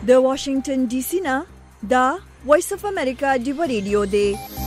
د واشنگټن ډي سي نه دا وایس اف امریکا ډیو ریډیو دی.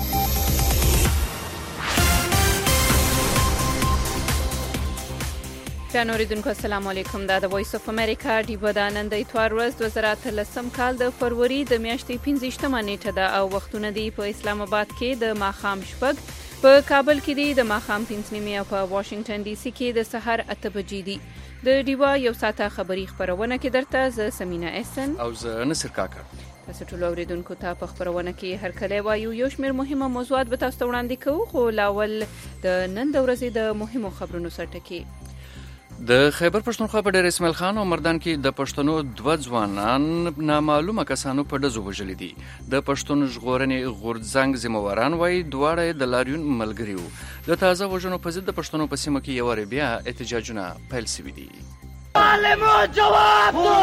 اوریدونکو السلام علیکم. دا د وایس اف امریکا ډیو د نن د اتوار ورځ 2013 کال د فروری د میاشتې 15 نیټه ده او وختونه دی په اسلام آباد کې د ماښام شپږ، په کابل کې دی د ماښام 5 او په واشنگټن ډي سي کې د سحر 8 بجې دي. د ډیوا یو ساعته خبری خبرونه کې درته ز سمینا احسن او ز نصر کاکا. تاسو ټول اوریدونکو ته په خبرونه کې هر کله وایو یو شمېر مهمه موضوعات به تاسو ته وړاندې کوو، خو لاول د نن د ورځې د مهمو خبرونو سرټکی. د خیبر پښتونخوا په ډیر اسماعیل خان او مردان کې د پښتنو 2 ځوانان نامعلومه کسانو په ډزو وژلي دي. د پښتون ژغورنې غورځنګ ذمہواران وایي دواړه د لاریون ملګري وو. د تازه وژنو په ضد د پښتنو په سیمه کې یو بیا احتجاجونه پیل شوي دي. ظالمو جواب دو،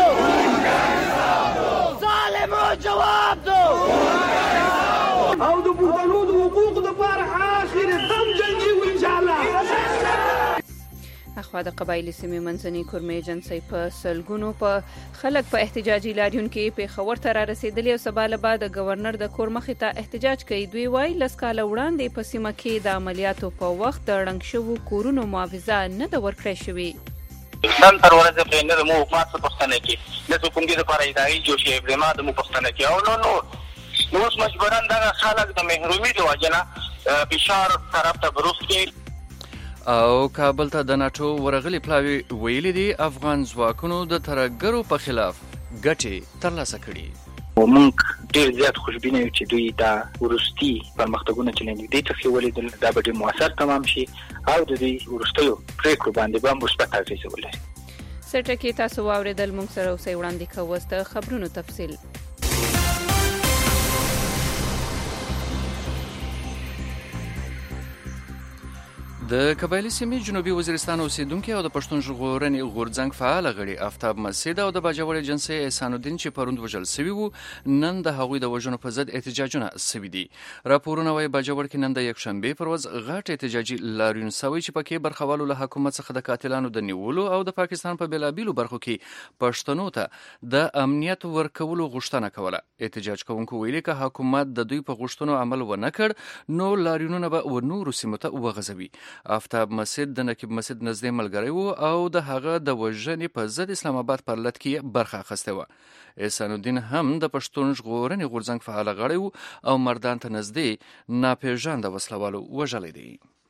ظالمو جواب دو، او د پښتنو د حقوقو لپاره اخر دم جنگي و ان شاء الله. اخوا د قبایلی سیمې منځنۍ کورمې ایجنسۍ په سلګونو په خلک په احتجاجي لاریون کې پیښور ته را رسېدلي او سبا له بعد د گورنر د کور مخې ته احتجاج کوي. دوی وایي 10 کاله وړاندې په سیمه کې د عملیاتو په وخت د ړنګ شوو کورونو معاوضه نه ده ورکړی شوې. نن تر ورځې پرې نه د مو حکومت په پښتنه کې د حکومت لپاره اداري جوړ شي ابراهیم د مو پښتنه کې او نو اوس مجبورن دغه خلک د محرومي د وجنه فشار طرف ته بروس کې او کابل ته د ناتو ورغلي پلاوی ویلي دي افغان ځواکونو د ترهګرو په خلاف ګټې ترلاسه کړي. موږ ډیر زیات خوشبینه یو چې دوی دا ورستي پرمختګونه چې نه دي څخه ولیدل دا به موثر تمام شي او د دې ورستیو پریکړو باندې به مثبت اغیز ولري. سرټکی تاسو واوریدل، موږ سره اوسئ وړاندې کوو د خبرونو تفصیل. د قبایلی سیمې جنوبي وزیرستان اوسیدونکو او د پښتون ژغورنې غورځنګ فعال غړي آفتاب مسعود او د باجوړ ایجنسۍ احسان الدین چې پروند وژل شوی وو نن د هغوی د وژنو په ضد احتجاجونه شوي دي. راپورونه وايي باجوړ کې نن د یکشنبه پر ورځ غټ احتجاجي لاریون شوی چې پکې برخوالو له حکومت څخه د قاتلانو د نیولو او د پاکستان په بلابیلو برخو کې پښتنو ته د امنیت ورکولو غوښتنه کوله. احتجاج کوونکو ویلي که حکومت د دوی په غوښتنو عمل ونه کړ نو لاریونونه به ورنورو سیمو ته وغځوي. آفتاب مسعود د نقیب مسعود نږدې ملګری وو او د هغه د وژنې په ضد اسلام آباد پر لټ کې برخه اخیسته وه. احسان الدین هم د پښتون ژغورنې غورځنګ فعال غړی وو او مردان ته نږدې ناپېژانده وسلوالو وژلی دی.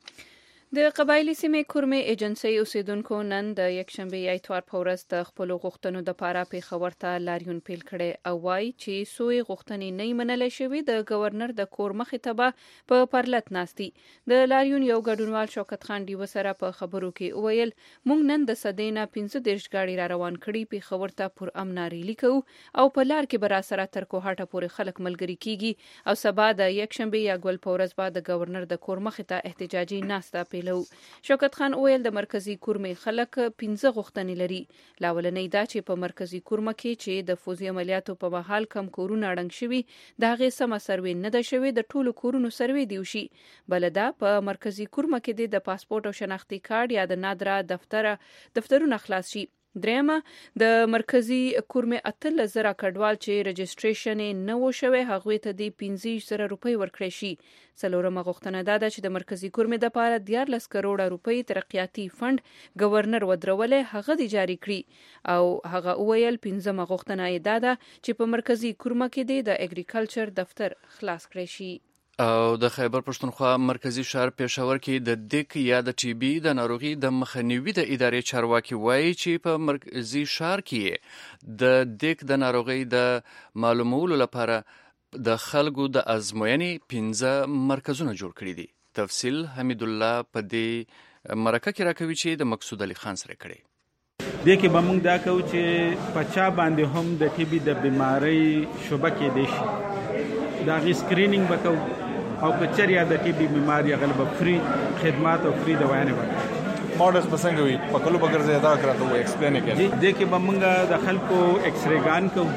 د قبایلی سیمې کورمې ایجنسۍ اوسیدونکو نن د یکشنبه یا اتوار په ورځ د خپلو غوښتنو دپاره پیښور ته لاریون پیل کړی او وایي چې څو غوښتنې نه منلی شوي د گورنر د کور مخې ته به په پرلت ناستي. د لاریون یو ګډونوال شوکت خان ډیوه سره په خبرو کې وویل موږ نن د صدۍ نه 15 ګاډي را روان کړي پیښور ته پر امن ریلي کوو او په لار کې به راسره تر کوهاټه پورې خلک ملګري کیږي او سبا د یکشنبه یا ګل په ورځ به د گورنر د کور مخې ته احتجاجي ناسته پیل. شوکت خان ویل د مرکزی کورمې خلک 15 غوښتنې لري. لاولنۍ دا چې په مرکزی کورمه کې چې د فوزي عملیاتو په مهال کم کورونه ړنګ شوي د هغې سمه سروې نه ده شوې د ټولو کورونو سروې دی وشي. بل دا په مرکزی کورمه کې د پاسپورت او شناختی کارت یا د نادره دفترونه خلاص شي. درېمه د مرکزی کورمې 18,000 کډوال چې رجسټریشن نه و شوی هغوی ته د 15,000 روپۍ ورکړی شي. څلورمه غوښتنه دا ده چې د مرکزی کورمې دپاره 14 کروړه روپۍ ترقیاتي فند گورنر ودرولی هغه دی جاری کړي او هغه وویل 15مه غوښتنه یې دا ده چې په مرکزی کورمه کې د اګریکلچر دفتر خلاص کړی شي. او د خیبر پښتونخوا مرکزی شهر پېښور کې د دیک یا د ټي بي د ناروغي د مخنیوي د ادارې چارواکي وایي چې په مرکزی شهر کې د دیک د ناروغي د معلومولو لپاره د خلکو د ازموینې 15 مرکزونه جوړ کړي دي. تفصیل حمید الله په دې مرکه کې راکوي چې د مقصود علي خان سره کړي. دې کې به موږ دا کوو چې پچا باندې هم د ټي بي د بیماری شوبه کې دی شي دا غي سکرینینګ وکړو او کچریا د ټي بي بیماری غلب فری خدمات او فری دوايانې ورکړي. ماډلز پسنګ وي په کلو بغیر زیاده کړو ایکسپلین کړي. دې کې به موږ د خلکو ایکس ری ګان کو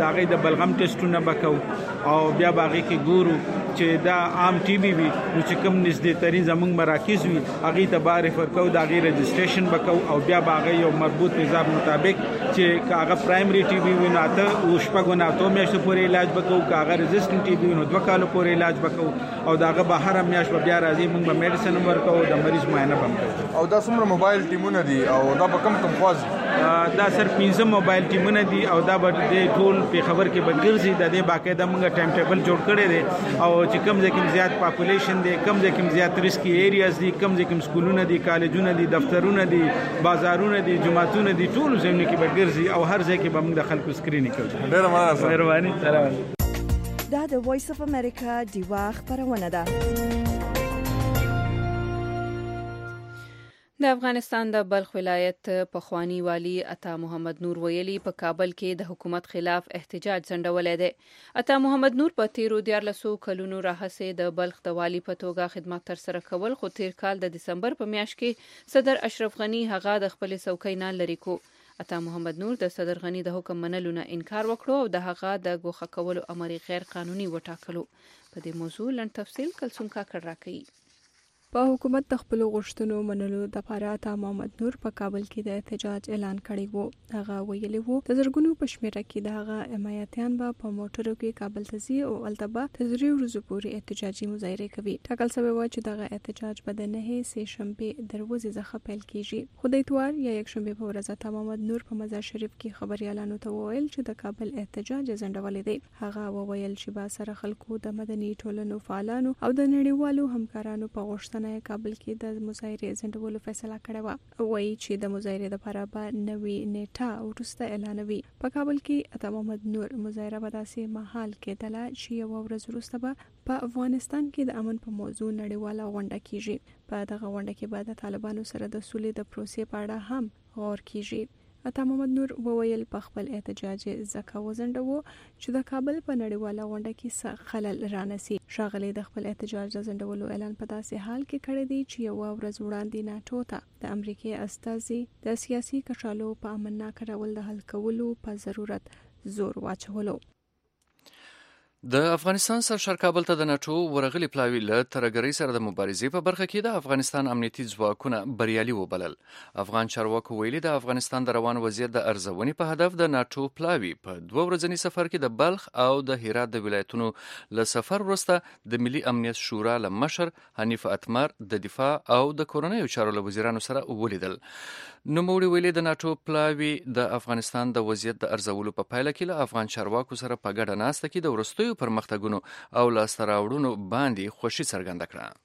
دا غي د بلغم ټیسټونه وکاو او بیا باغې کې ګورو چې دا عام ټي بي وي نو چې کوم نږدې ترين زموږ مراکز وي هغه ته بار ریفر کو دا غي رجسټریشن وکاو او بیا باغې یو مربوط نظام مطابق چې هغه پرایمري ټي بي وي نو ته او شپږو نه اتو میاشتو پورې علاج وکاو هغه ريزिस्टेंट ټي بي نو 2 کال پورې علاج وکاو او داغه بهر میاش بیا راځي موږ به میډیسن ورکو د مریض معاینه وکړو او دا څومره موبایل ټیمونه دي او دا به کم خواز دا سر 15 موبایل ټیمونه دي او دا به د ټول په خبر کې به ګرځي د دې باقاعده موږ ټایم ټیبل جوړ کړی دی او چې کم ځکه زیات پاپولیشن دی کم ځکه زیات ریسکی ایریاز دي کم ځکه سکولونه دي کالجونه دي دفترونه دي بازارونه دي جمعهتونه دي ټول ځینې کې به ګرځي او هر ځای کې به موږ د خلکو سکرینینګ کوو. ډیره مننه. مهرباني. دا د وایس اف امریکا دیوا خبرونه ده. د افغانستان د بلخ ولایت پخوانی والی عطا محمد نور ویلي په کابل کې د حکومت خلاف احتجاج ځنډولای دی. عطا محمد نور په تیرو 14 کلونو راهیسې د بلخ د والی په توګه خدمات تر سره کول خو تیر کال د دسمبر په میاشت کې صدر اشرف غنی هغه د خپل څوکۍ نه لري کو. عطا محمد نور د صدر غنی د حکم منلو نه انکار وکړو او د هغه د ګوښه کولو امر غیر قانوني وټاکلو. په دې موضوع لن تفصیل کلثوم کاکړ راکړي. په حکومت د خپل غوښتنو منلو د لپاره عطا محمد نور په کابل کې د احتجاج اعلان کړی وو. هغه ویلي وو د زرګونو په شمیره کې د هغه حمایتيان به په موټرو کې کابل ته ځي او التبا تزریو ورځې پورې احتجاجي مظاهره کوي. ټاکل شوی و چې دغه احتجاج به د 9 سه شنبه دروازې څخه پیل کیږي. خو د اتوار یا یک شنبه په ورځ عطا محمد نور په مزار شریف کې خبريالانو ته وویل چې د کابل احتجاج ځنډولې دی. هغه وویل چې با سره خلکو د مدني ټولنو فعالانو او د نړیوالو همکارانو په غوښتنه کابل کې د مظاهره ځنډولو فیصله کړې و. وایي چې د مظاهره لپاره به نوې نیټه ورسته اعلانوي. په کابل کې عطا محمد نور مظاهره به داسې مهال کېدله چې یو ورځ وروسته به په افغانستان کې د امن په موضوع نړیواله غونډه کیږي. په دغه غونډه کې به د طالبانو سره د سولې د پروسې په اړه هم غور کیږي. عطا محمد نور وویل په خپل احتجاج ځکه وزندو چې د کابل په نړیواله غونډه کې څه خلل رانسی. شاغلی د خپل احتجاج د زندولو اعلان په داسې حال کې کړی دی چې یو ورځ وړاندې ناتو ته د امریکای استازي د سیاسي کچالو په امنناک ډول د حل کولو په ضرورت زور واچولو. د افغانستان سرشار کابل ته د ناتو ورغلي پلاوی له ترګری سره د مبارزې په برخه کې د افغانستان امنیتي ځواکونه بریالي وبلل. افغان چارواکو ویلي د افغانستان د روان وضعیت د ارزونې په هدف د ناتو پلاوی په 2 ورځنی سفر کې د بلخ او د هرات د ولایتونو له سفر وروسته د ملي امنیت شورا له مشر حنیف اتمر د دفاع او د کورنیو چارو له وزیرانو سره ولیدل. نوموړي ویلي د ناتو پلاوی د افغانستان د وضعیت د ارزولو په پایله کې له افغان چارواکو سره په ګډه ناسته کې د وروستیو پرمختګونو او لاسته راوړنو باندې خوشي څرګنده کړه.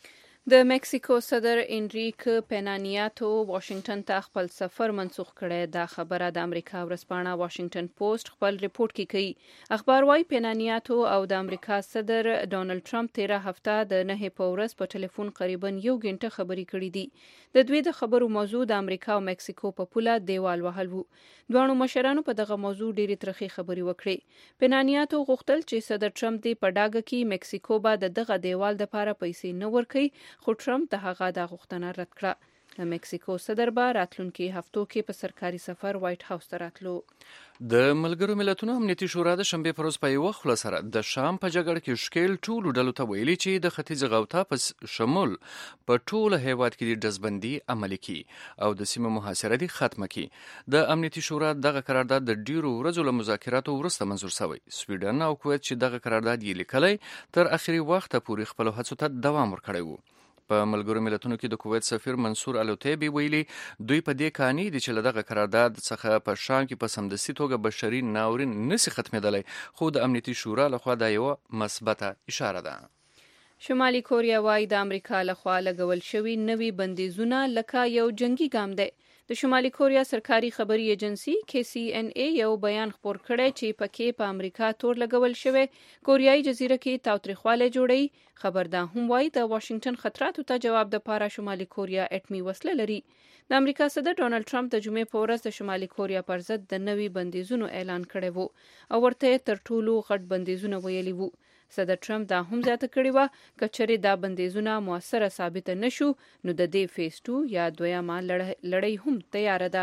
د مکسیکو صدر انریک پینانیاتو واشنگټن ته خپل سفر منسوخ کړی. دا خبره د امریکا ورځپاڼه واشنگټن پوسټ خپل ریپورت کې کوي. اخبار وايي پینانیاتو او د امریکا صدر ډونالد ټرمپ 13 هفته د 9 په ورځ په ټلیفون قریبا 1 غنټه خبرې کړې دي. د دوی د خبرو موضوع د امریکا او مکسیکو په پوله دیوال وهل وو. دوه مشرانو په دغه موضوع ډېری ترخی خبرې وکړې. پینانیاتو غوښتل چې صدر ټرمپ دې په ډاګه کې مکسیکو به دغه دیوال د لپاره پیسې نه ورکړي خو ټرمپ د هغه د غوښتنه رد کړه. د مکسیکو صدر به راتلونکي هفتو کې په سرکاري سفر وایټ هاوس ته راتلو. د ملګرو ملتونو امنیتي شورا د شنبه پر ورځ په یو خله سره د شام په جګړه کې شکیل ټولو ډلو ته ویلي چې د ختیځ غوطه په شمول په ټوله هیواد کې د دزبندي عملي کی او د سیمه محاصره دي ختمه کی. د امنیتي شورا دغه قرارداد د ډیرو ورځو له مذاکراتو وروسته منظور شوی. سویډن او کویت چې دغه قرارداد یې لیکلی تر اخري وخت پورې خپل هڅو ته دوام ورکړی وو. په ملګرو ملتونو کې د کویت سفیر منصور الوتیبي ویلي دوی په دې کاني دي چې له دغه قرارداد څخه په شام کې په سمدستي توګه بشري ناورین نشي ختمېدلی خو د امنیتي شورا لخوا دا یو مثبته اشاره ده. شمالي کوریا وايي د امریکا لخوا لګول شوی نوي بندیزونه لکه یو جنگي ګام دی. د شمالي کوریا سرکاري خبري ایجنسی KCNA یو بیان خپور کړی چې پکې په امریکا تور لګول شوی کوریایي جزیره کې تاوتریخواله جوړي. خبر دا هم وايي د واشنگټن خطراتو ته جواب د پاره شمالي کوریا اټمي وسله لري. د امریکا صدر ډونالد ټرمپ د جمعې په ورځ د شمالي کوریا پر ضد د نوي بندیزونو اعلان کړی وو او ورته تر ټولو غټ بندیزونه ویلي وو. صدر ټرمپ دا هم زیاته کړې و کچره دا بندیزونه موثره ثابت نشو نو د دې فیز 2 یا دویمه لړۍ هم تیار ده.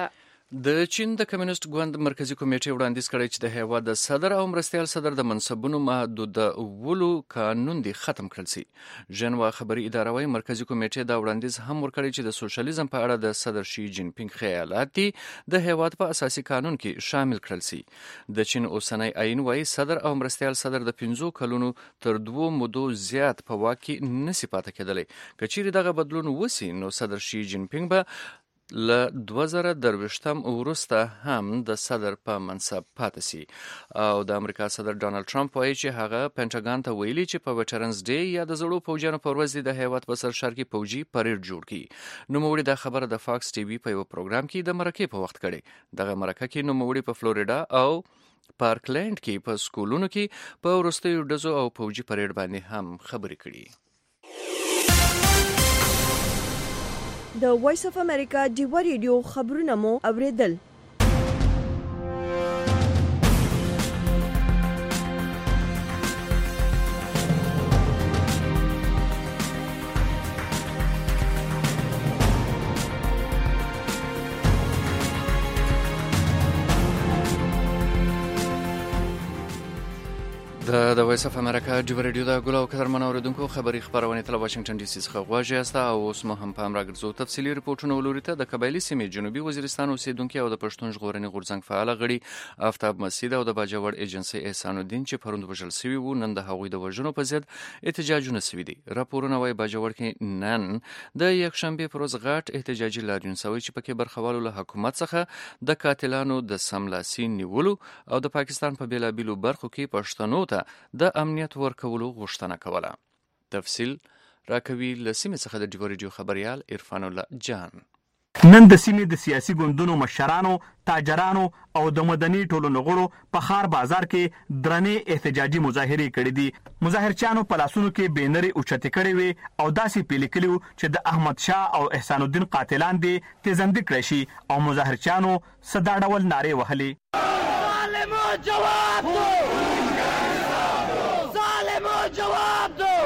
د چین د کمیونست ګوند مرکزی کمیټې وړاندیز کړی چې د هیواد د صدر او مرستیال صدر د منصبونو محدودولو قانون دی ختم کړل شي. ژنوا خبري اداره وايي مرکزی کمیټې دا وړاندیز هم ورکړی چې د سوشلیزم په اړه د صدر شي جین پینګ خیالات دي د هیواد په اساسي قانون کې شامل کړل شي. د چین اوسنی عین وايي صدر او مرستیال صدر د 15 کلونو تر 2 مودو زیات په واک کې نسی پاتې کېدلی. کچېری دغه بدلون وسی نو صدر شي جین پینګ به له 2023 وروسته هم د صدر په منصب پاتې سي. او د امریکا صدر ډانلډ ټرمپ وایي چې هغه پینټاګان ته ویلي چې په ویټرنز ډے یا د زړو پوجانو پر ورځ د هیواد په سرشار کې پوجي پریډ جوړ کړي. نوموړي دا خبره د فاکس ټي وي په یو پروګرام کې د مرکې په وخت کړي. دغه مرکه کې نوموړي په فلوریدا او پارکلند کې په سکولونو کې په وروستیو ډزو او پوجي پریډ باندې هم خبرې کړي. د وایس اف امریکا ډیوا ریډیو خبرونه مو اوریدل. د وایس اف امریکا ډیوا ریډیو د ګل او قدرمن اوریدونکو خبري خبرونه تل واشنگټن ډي سي څخه غواړي است او اوس مو هم په امر راګرځو تفصيلي رپورټونه ولوري ته د قبایلی سیمې جنوبي وزیرستان اوسیدونکو او د پښتون ژغورنې غورځنګ فعال غړي آفتاب مسعود او د باجوړ ایجنسی احسان الدین چې پروند وژل شوی وو نن د هغوی د وژنو په ضد احتجاجونه شوي دي. راپورونه وايي باجوړ کې نن د یکشنبه پر ورځ غټ احتجاجي لاریون شوی چې پکې برخوالو له حکومت څخه د قاتلانو د سملاسي نیولو او د پاکستان په بیلابیلو برخو کې پښتنو ته د امنیت ورکولو غوښتنه کوله. تفصیل راکوي لسیمه څخه د ډیوا ریډیو خبريال عرفان الله جان. نن د سیمې د سیاسي ګوندونو مشرانو، تاجرانو او د مدني ټولنو غړو په خار بازار کې درنې احتجاجي مظاهرې کړې دي. مظاهرچیانو په لاسونو کې بینرې اوچتې کړې وې او داسې پیل کړي چې د احمد شاه او احسان الدین قاتلان دي تیزندې کړی شي او مظاهرچیانو صدا ډول نارې وهلې. ظالمو جواب دو، ظالمو جواب دو.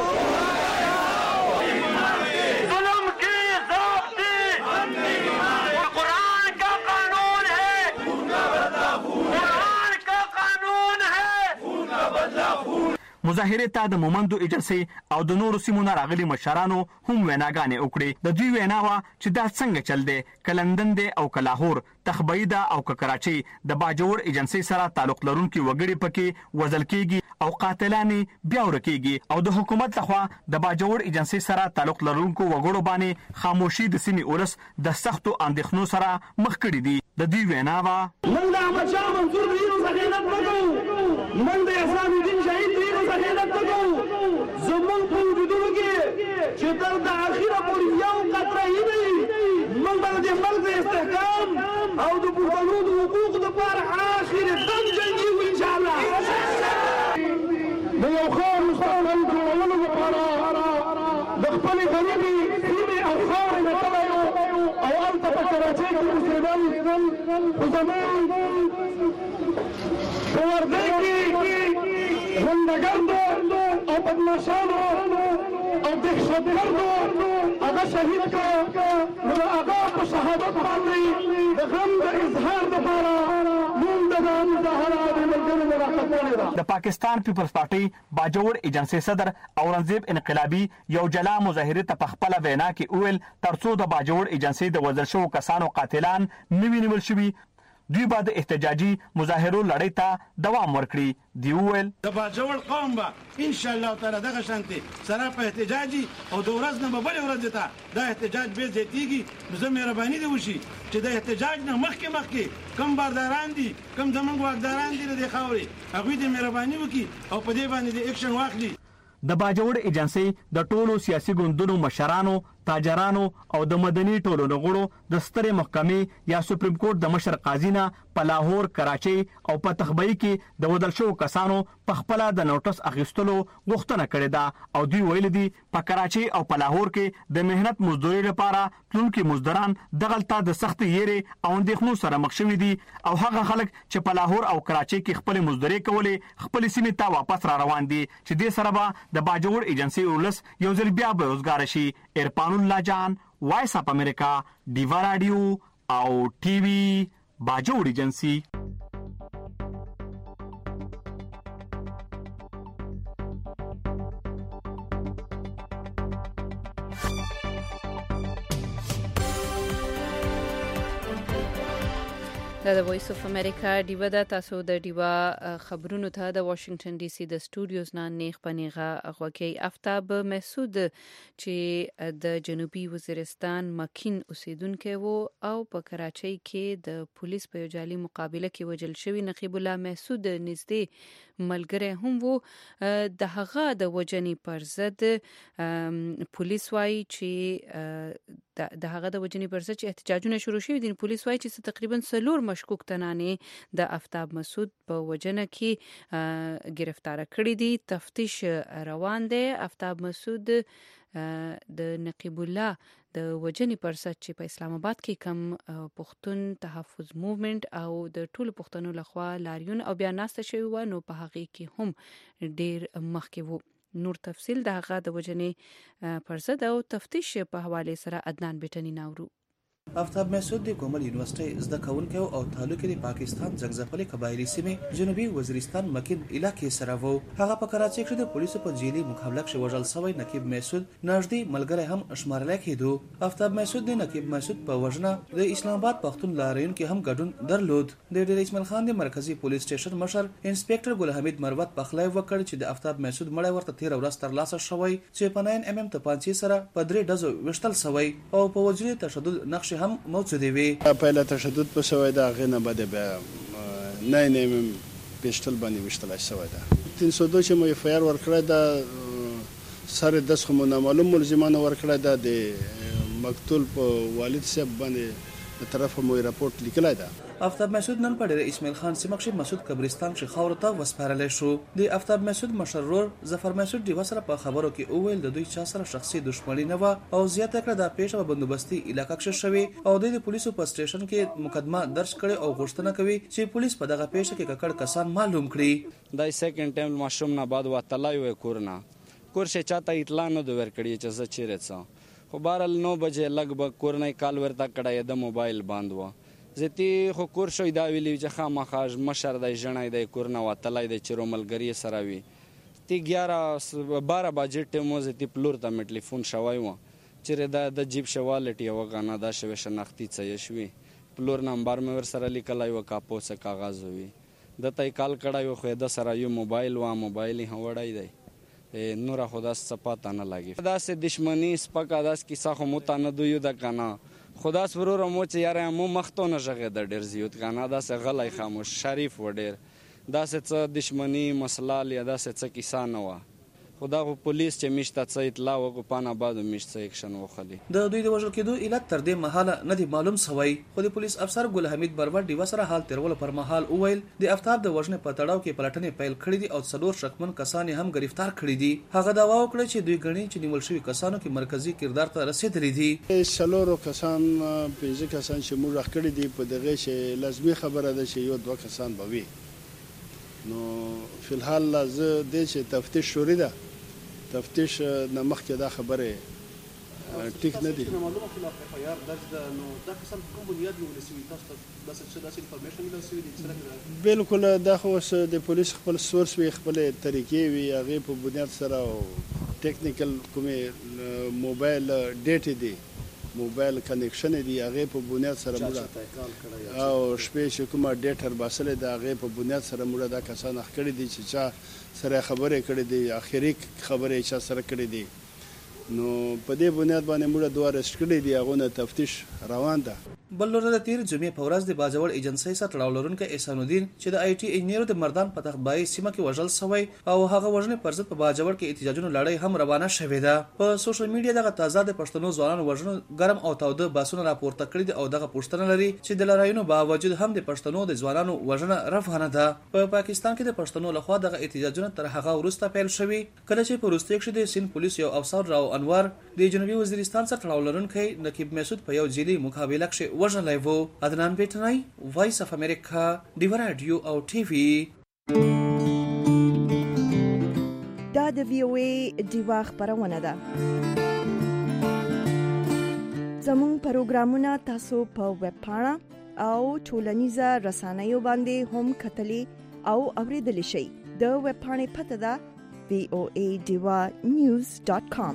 مظاهره ته د مومندو ایجنسی او د نورو سیمو نه راغلي مشرانو هم ویناګانې وکړې. د دوی وینا وه چې دا څنګه چل دی، که لندن دی او که لاهور، تخبیه ده او که کراچۍ، د باجوړ ایجنسی سره تعلق لرونکي وګړي پکې وژل کیږي او قاتلانې بیا ورکیږي او د حکومت لخوا د باجوړ ایجنسی سره تعلق لرونکو وګړو باندې خاموشي د سیمې ولس د سختو اندېښنو سره مخ کړي دي. د دوی وینا وه موږ د احمد شاه منصور ویرو څخه خیانت نه کوو، موږ د احسان الدین شهید ویرو څخه خیانت نه کوو. زموږ په وجودونو کې چې تر د اخره پورې یو قطره هیله وي، موږ به د دې ملک د استحکام او د پښتنو د حقوقو دپاره آخر دم جنګېږو انشاءالله. د یو ښه مستقبل جوړولو لپاره د خپلې غریبې سیمې او خاورې نه تللی او هلته په کراچۍ کې اوسېدل، خو زموږ په وردۍ کې غونډګردو او بدماشانو او دهشتګردو هغه شهید کړه. نو د هغه په شهادت باندې د غم د اظهار دپاره موږ دغه مظاهره د ملګرو ملاقات کړې ده. د پاکستان پیپلز پارټۍ باجوړ ایجنسی صدر اورنګزیب انقلابي یو جلا مظاهرې ته په خپله وینا کې وویل ترڅو د باجوړ ایجنسی د وژل شوو کسانو قاتلان نه وي نیول شوي، دوی به د احتجاجي مظاهرو لړۍ ته دوام ورکړي. دی وویل د باجوړ قوم به ان شاء الله تعالی دغه شانتي سره په احتجاجي او د ورځ نه به بلې ورځ ته دا احتجاج به زیاتیږي. نو زه مهرباني دې وشي چې د احتجاج نه مخکې کم بارداران دي، کم زموږ واکداران دي د دې خاورې، هغوی دې مهرباني وکړي او په دې باندې د اکشن واخلي. د باجوړ ایجنسی د ټولو سیاسي ګوندونو مشرانو، تاجرانو او د مدني ټولنو غړو د سترې محکمې یا سپریم کورټ د مشر قاضي نه په لاهور، کراچۍ او په تخبیه کې د وژل شوو کسانو په خپله د نوټس اخیستلو غوښتنه کړې ده او دوی ویلي دي په کراچۍ او په لاهور کې د مهنت مزدورۍ لپاره تلونکي مزدوران دغلته د سختې یېرې او اندېښنو سره مخ شوي دي او هغه خلک چې په لاهور او کراچۍ کې خپلې مزدورۍ کولې خپلې سیمې ته واپس را روان دي چې دې سره به د باجوړ ایجنسی ولس یو ځل بیا بېروزګاره شي. عرفان الله جان، وایس اف امریکا، ډیوا راډیو او ټي وي، باجوړ ایجنسی. د وایس اف امریکا دیوا د تاسو د دیوا خبرونو ته د واشنگټن ډي سي د سټوډیوز نه نیغ پنیغه غوکی آفتاب مسعود چې د جنوبي وزیرستان مکین اوسیدونکو وو او په کراچۍ کې د پولیس په جالي مقابله کې وجل شوی نقیب الله مسعود نږدې ملګری هم وو. د هغه د وجنې پر ضد پولیس وايي چې د هغه د وجنې پر ضد چې احتجاجونه شروع شوي دي. پولیس وايي چې تقریبا 4 مشکوک تنانې د آفتاب مسعود په وجنه کې گرفتار کړي دي. تفتیش روان دی. آفتاب مسعود د نقیب الله د وجنې پر ضد چې په اسلام آباد کې کم پښتون تحفظ موومېنټ او د ټولو پښتنو لخوا لاریون او بیا ناسته شوی و نو په هغه کې هم ډیر مخکې وو. نور تفصیل د هغه د وجنې پر ضد او تفتیش په حواله سره عدنان بیٹنی ناورو. آفتاب مسعود د کومل یونیورسيټي زده کوونکی او تعلق د پاکستان ځنګځپلې قبایلی سیمې جنوبي وزیرستان مکین علاقې سره وو. هغه په کراچۍ کې د پولیسو په جیلي مقابله کې وژل شوی نقیب مسعود نږدې ملګری هم شمارل کېدو. آفتاب مسعود د نقیب مسعود په وژنه د اسلام آباد پښتون لاریون کې هم ګډون درلود. د ډیر اسماعیل خان د مرکزی پولیس سټیشن مشر انسپکټر ګل حمید مروت پخلای وکړ چې د آفتاب مسعود مړی ورته 13 ورځې تر لاسه شوی چې په 9mm تپانچې سره په 3 ډزو وشتل شوی او په وجري تشدد نقش هم موجود وي. پهله تشدد په شوی دا غنه بده به 9mm پېشتل باندې وشتل شوی دا 302 چې مو فایر ورکړه دا سره د څخه نامعلوم ملزمانه ورکړه دا د مقتول په والد صاحب باندې په طرف مو راپورټ لیکلای دا. آفتاب مسعود نن په ډیر اسماعیل خان سیمه کې مسعود قبرستان چې خاور ته وسپارل شو. د آفتاب مسعود مشرور ظفر مسعود دی وسره په خبرو کې اوویل د دوی چا سره شخصي دښمنی نه و او زیاته کړه د پیښه بندوبستي علاقې کې شوی او د پولیسو په سټیشن کې مقدمه درج کړي او غوښتنه کوي چې پولیس په دغه پیښه کې ککړ کسان معلوم کړي. دای سیکنډ ټایم ماشوم نه بعد وتلای و کورشه چاته اطلاع نه دوی ورکړي چې زه چیرې څم خو بهرحال 9 بجې لګبګ کورنۍ کال ورته کړی د موبایل باند و زتی خو کور شوی دا ویلی چې خامخاج مشر د ژړای د کورنه وتلای د چیرو ملګری سره وی تی 11-12 بجې ټیمو زتی پلور ته مې ټلیفون شوی و چې د جیب شوالټي او غنا دا شوی شناختی څه شوی پلور نمبر مې ور سره لیکلای و کاپو څه کاغذ وی د تای کال کړای و خو د سره یو موبایل و موبایل هی وړای دی نور خدا سپاته نه لګي دا سه دشمنی سپکا داس کیسه خو مو ته نه دوی د کنه خدا سرور مو چې یاره مو مختو نه ژغه د ډیر زیات کنه دا سه غلای خاموش شریف و ډیر دا سه دشمنی مسله یا دا سه کیسه نه و خدا خو پولیس چې مشته څه اطلاع وکړ پانه بعد مشته اکشن وخلی د دوی د وژل کېدو علت تر دې مهاله نه دی معلوم شوی خو د پولیس افسر ګل حمید بربر دی وسره حال تیرول پر مهال اویل د آفتاب د وژنې په تړاو کې پلټنې پیل کړې دي او څلور شکمن کسان هم گرفتار کړي دي. هغه داوا وکړه چې دوی غني چې نیول شوی کسانو کې مرکزی کردار ته رسیدلي دي. څلور کسان 15 کسان چې موږ راخړي دي په دغه چې لازمي خبره ده چې یو 2 کسان به وي نو فلحال لازم د چې تفتیش شروع ده تفتیش نمخ کې دا خبره ټیک نه دي معلومه خلاف خيار درج ده نو دا قسم کوم بنیاد نیول شوی تاسو بس څه داسې انفارمیشن نیول شوی دي چې بالکل دا خو د پولیس خپل سورس وی خپل طریقې وی هغه په بنیاد سره او ټیکنیکل کومه موبایل ډیټا دی موبایل کنیکشن دی هغه په بنیاد سره موږ او شپې چې کومه ډیټا باسل دا هغه په بنیاد سره موږ دا کسان اخکړي دي چې چا سره خبرې کړې دي اخیری خبرې چا سره کړې دي نو په دې بنیاد باندې موږ دوه رست کړې دي هغه نه تفتیش روان ده. بل لور د تیر جمعې په ورځ د باجوړ ایجنسی سره تړاو لرونکي احسان الدین چې د آی ټي انجینر د مردان په تخبای سیمه کې وژل شوی او هغه وژنې پر ضد په باجوړ کې احتجاجونو لړۍ هم روانه شوې ده. په سوشل میډیا دغه تازه د پښتنو ځوانانو وژنو ګرم او تاوده باسونه راپورته کړي دي او دغه پوښتنه لري چې د لړایونو باوجود هم د پښتنو د ځوانانو وژنه روانه ده. په پاکستان کې د پښتنو لخوا دغه احتجاجونه تر هغه وروسته پیل شوي کله چې په وروستي کې د سین پولیس یو افسر راو انور د جنوبي وزیرستان سره تړاو لرونکي نقیب مسعود په یو جیلي مقابله کې وژلای وو. عدنان بیٹنی وایس اف امریکا دیو رادیو او ټي وي. دا د وی او ای دیوا خبرونه ده. زموږ پروګرامونه تاسو په ویب پاڼه او ټولنیزه رسنیو باندې هم کتلی او اوریدلی شئ. د ویب پاڼې پته ده voadivanews.com.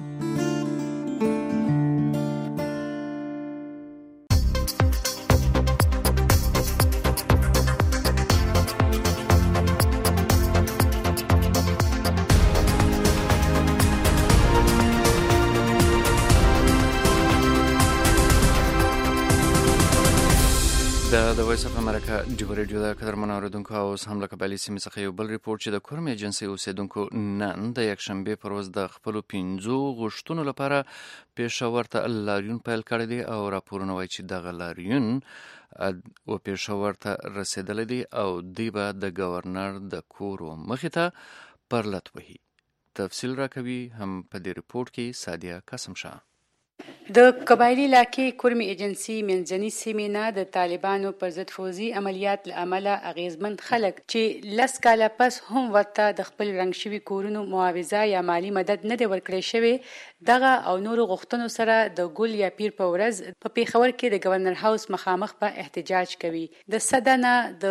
د وایس اف امریکا ډیو ریډیو د قدرمن اوریدونکو او هم له قبایلی سیمې څخه یو بل ریپورت چې د کورم ایجنسی اوسیدونکو نن د یکشنبه پر ورځ د خپل 15 غوښتنو لپاره پېښور ته لاریون پیل کړی دی او راپورونه وایي چې دغه لاریون او پېښور ته رسیدلی دی او دی به د گورنر د کور مخې ته پرلط وهي. تفصیل راکوي هم په دې ریپورت کې سادیه قاسم شاه. د قبایلی علاقې کورمي ایجنسی منځني سیمې نه د طالبانو پر ضد فوزي عملیات له امله اغیزمند خلک چې 10 کاله پس هم ورته د خپل رنګ شوي کورونو معاوضه یا مالی مدد نه دی ورکړی شوی، دغه او نورو غوښتنو سره د ګل یا پیر په ورځ په پیښور کې د گورنر هاوس مخامخ په احتجاج کوي. د صدنه د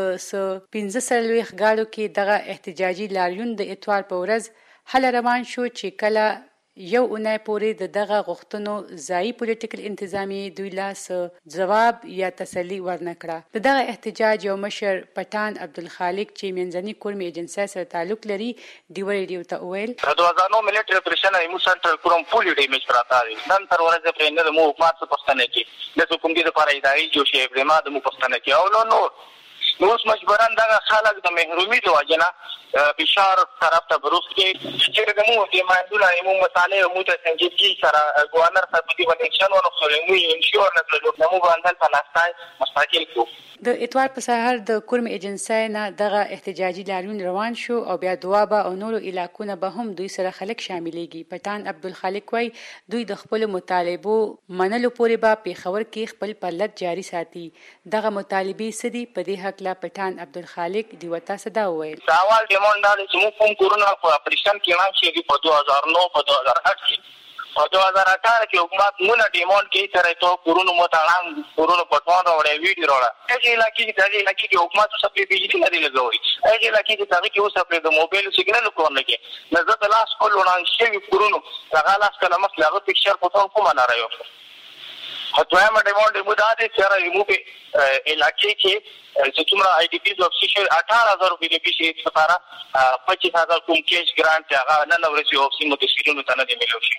15 غاړو کې دغه احتجاجي لاریون د اتوار په ورځ هله روان شو چې کله یو اونۍ پورې دغه غوښتنو ځایي پولیټیکل انتظامیه دوی لاس جواب یا تسلی ورنکړه. دغه احتجاج یو مشر پټان عبدالخالق چې منځني کورمي ایجنسی سره تعلق لري ډیو ریډیو ته وویل 2009 ملټری اپریشن ایمو سنټر کوم فول ډیمیج پراته دي. نن تر ورځې پرې نه مو حکومت څه پښتنه کې د حکومت لپاره اداري جوړ شي اقدامات مو پښتنه کې او نو اوس مجبوران دغه خلک د محرومي د وجنه بشار طرف ته بروس کې چې دمو د ماندولا ایمو مطالعه مو ته څنګه چې سره ګورنر صاحب دی ونیکشن او خلنوي انشورنس له نو باندې پلاستای مستقل کو. د اتوار په سهار د کورم ایجنسی نه دغه احتجاجي لاریون روان شو او بیا دوابه او نورو علاقونه به هم دوی سره خلک شاملېږي. پټان عبدالخالق وای دوی د خپل مطالبو منلو پورې به پیښور کې خپل پلت جاری ساتي. دغه مطالبه سدي په دې حق لا پټان عبدالخالق دی وتا صدا وویل سوال دیمون دا چې موږ کوم کورونا اپریشن کې نام شي په 2009 په 2008 کې او 2018 کې حکومت مونږ ډیمون کې ترې ته کورونا متعلق کورونا پټوان راوړې ویډیو راوړه. هغه علاقې کې حکومت څه په بجلی نه دی لګوي. هغه علاقې کې چې اوس په د موبایل سیګنال کورنه کې نظر لاس کول وران شي کورونا هغه لاس کله مخ لاغه پکچر پټون کوم نه رايو. هڅه ما ډیمون مدار چې رايمو په علاقې کې چې څومره آی ډی پیز افیشل 18000 روپۍ د پیسې لپاره 25000 کوم کیش ګرانټ هغه نه نورسي افسی متشکرینو ته نه دی ملوي.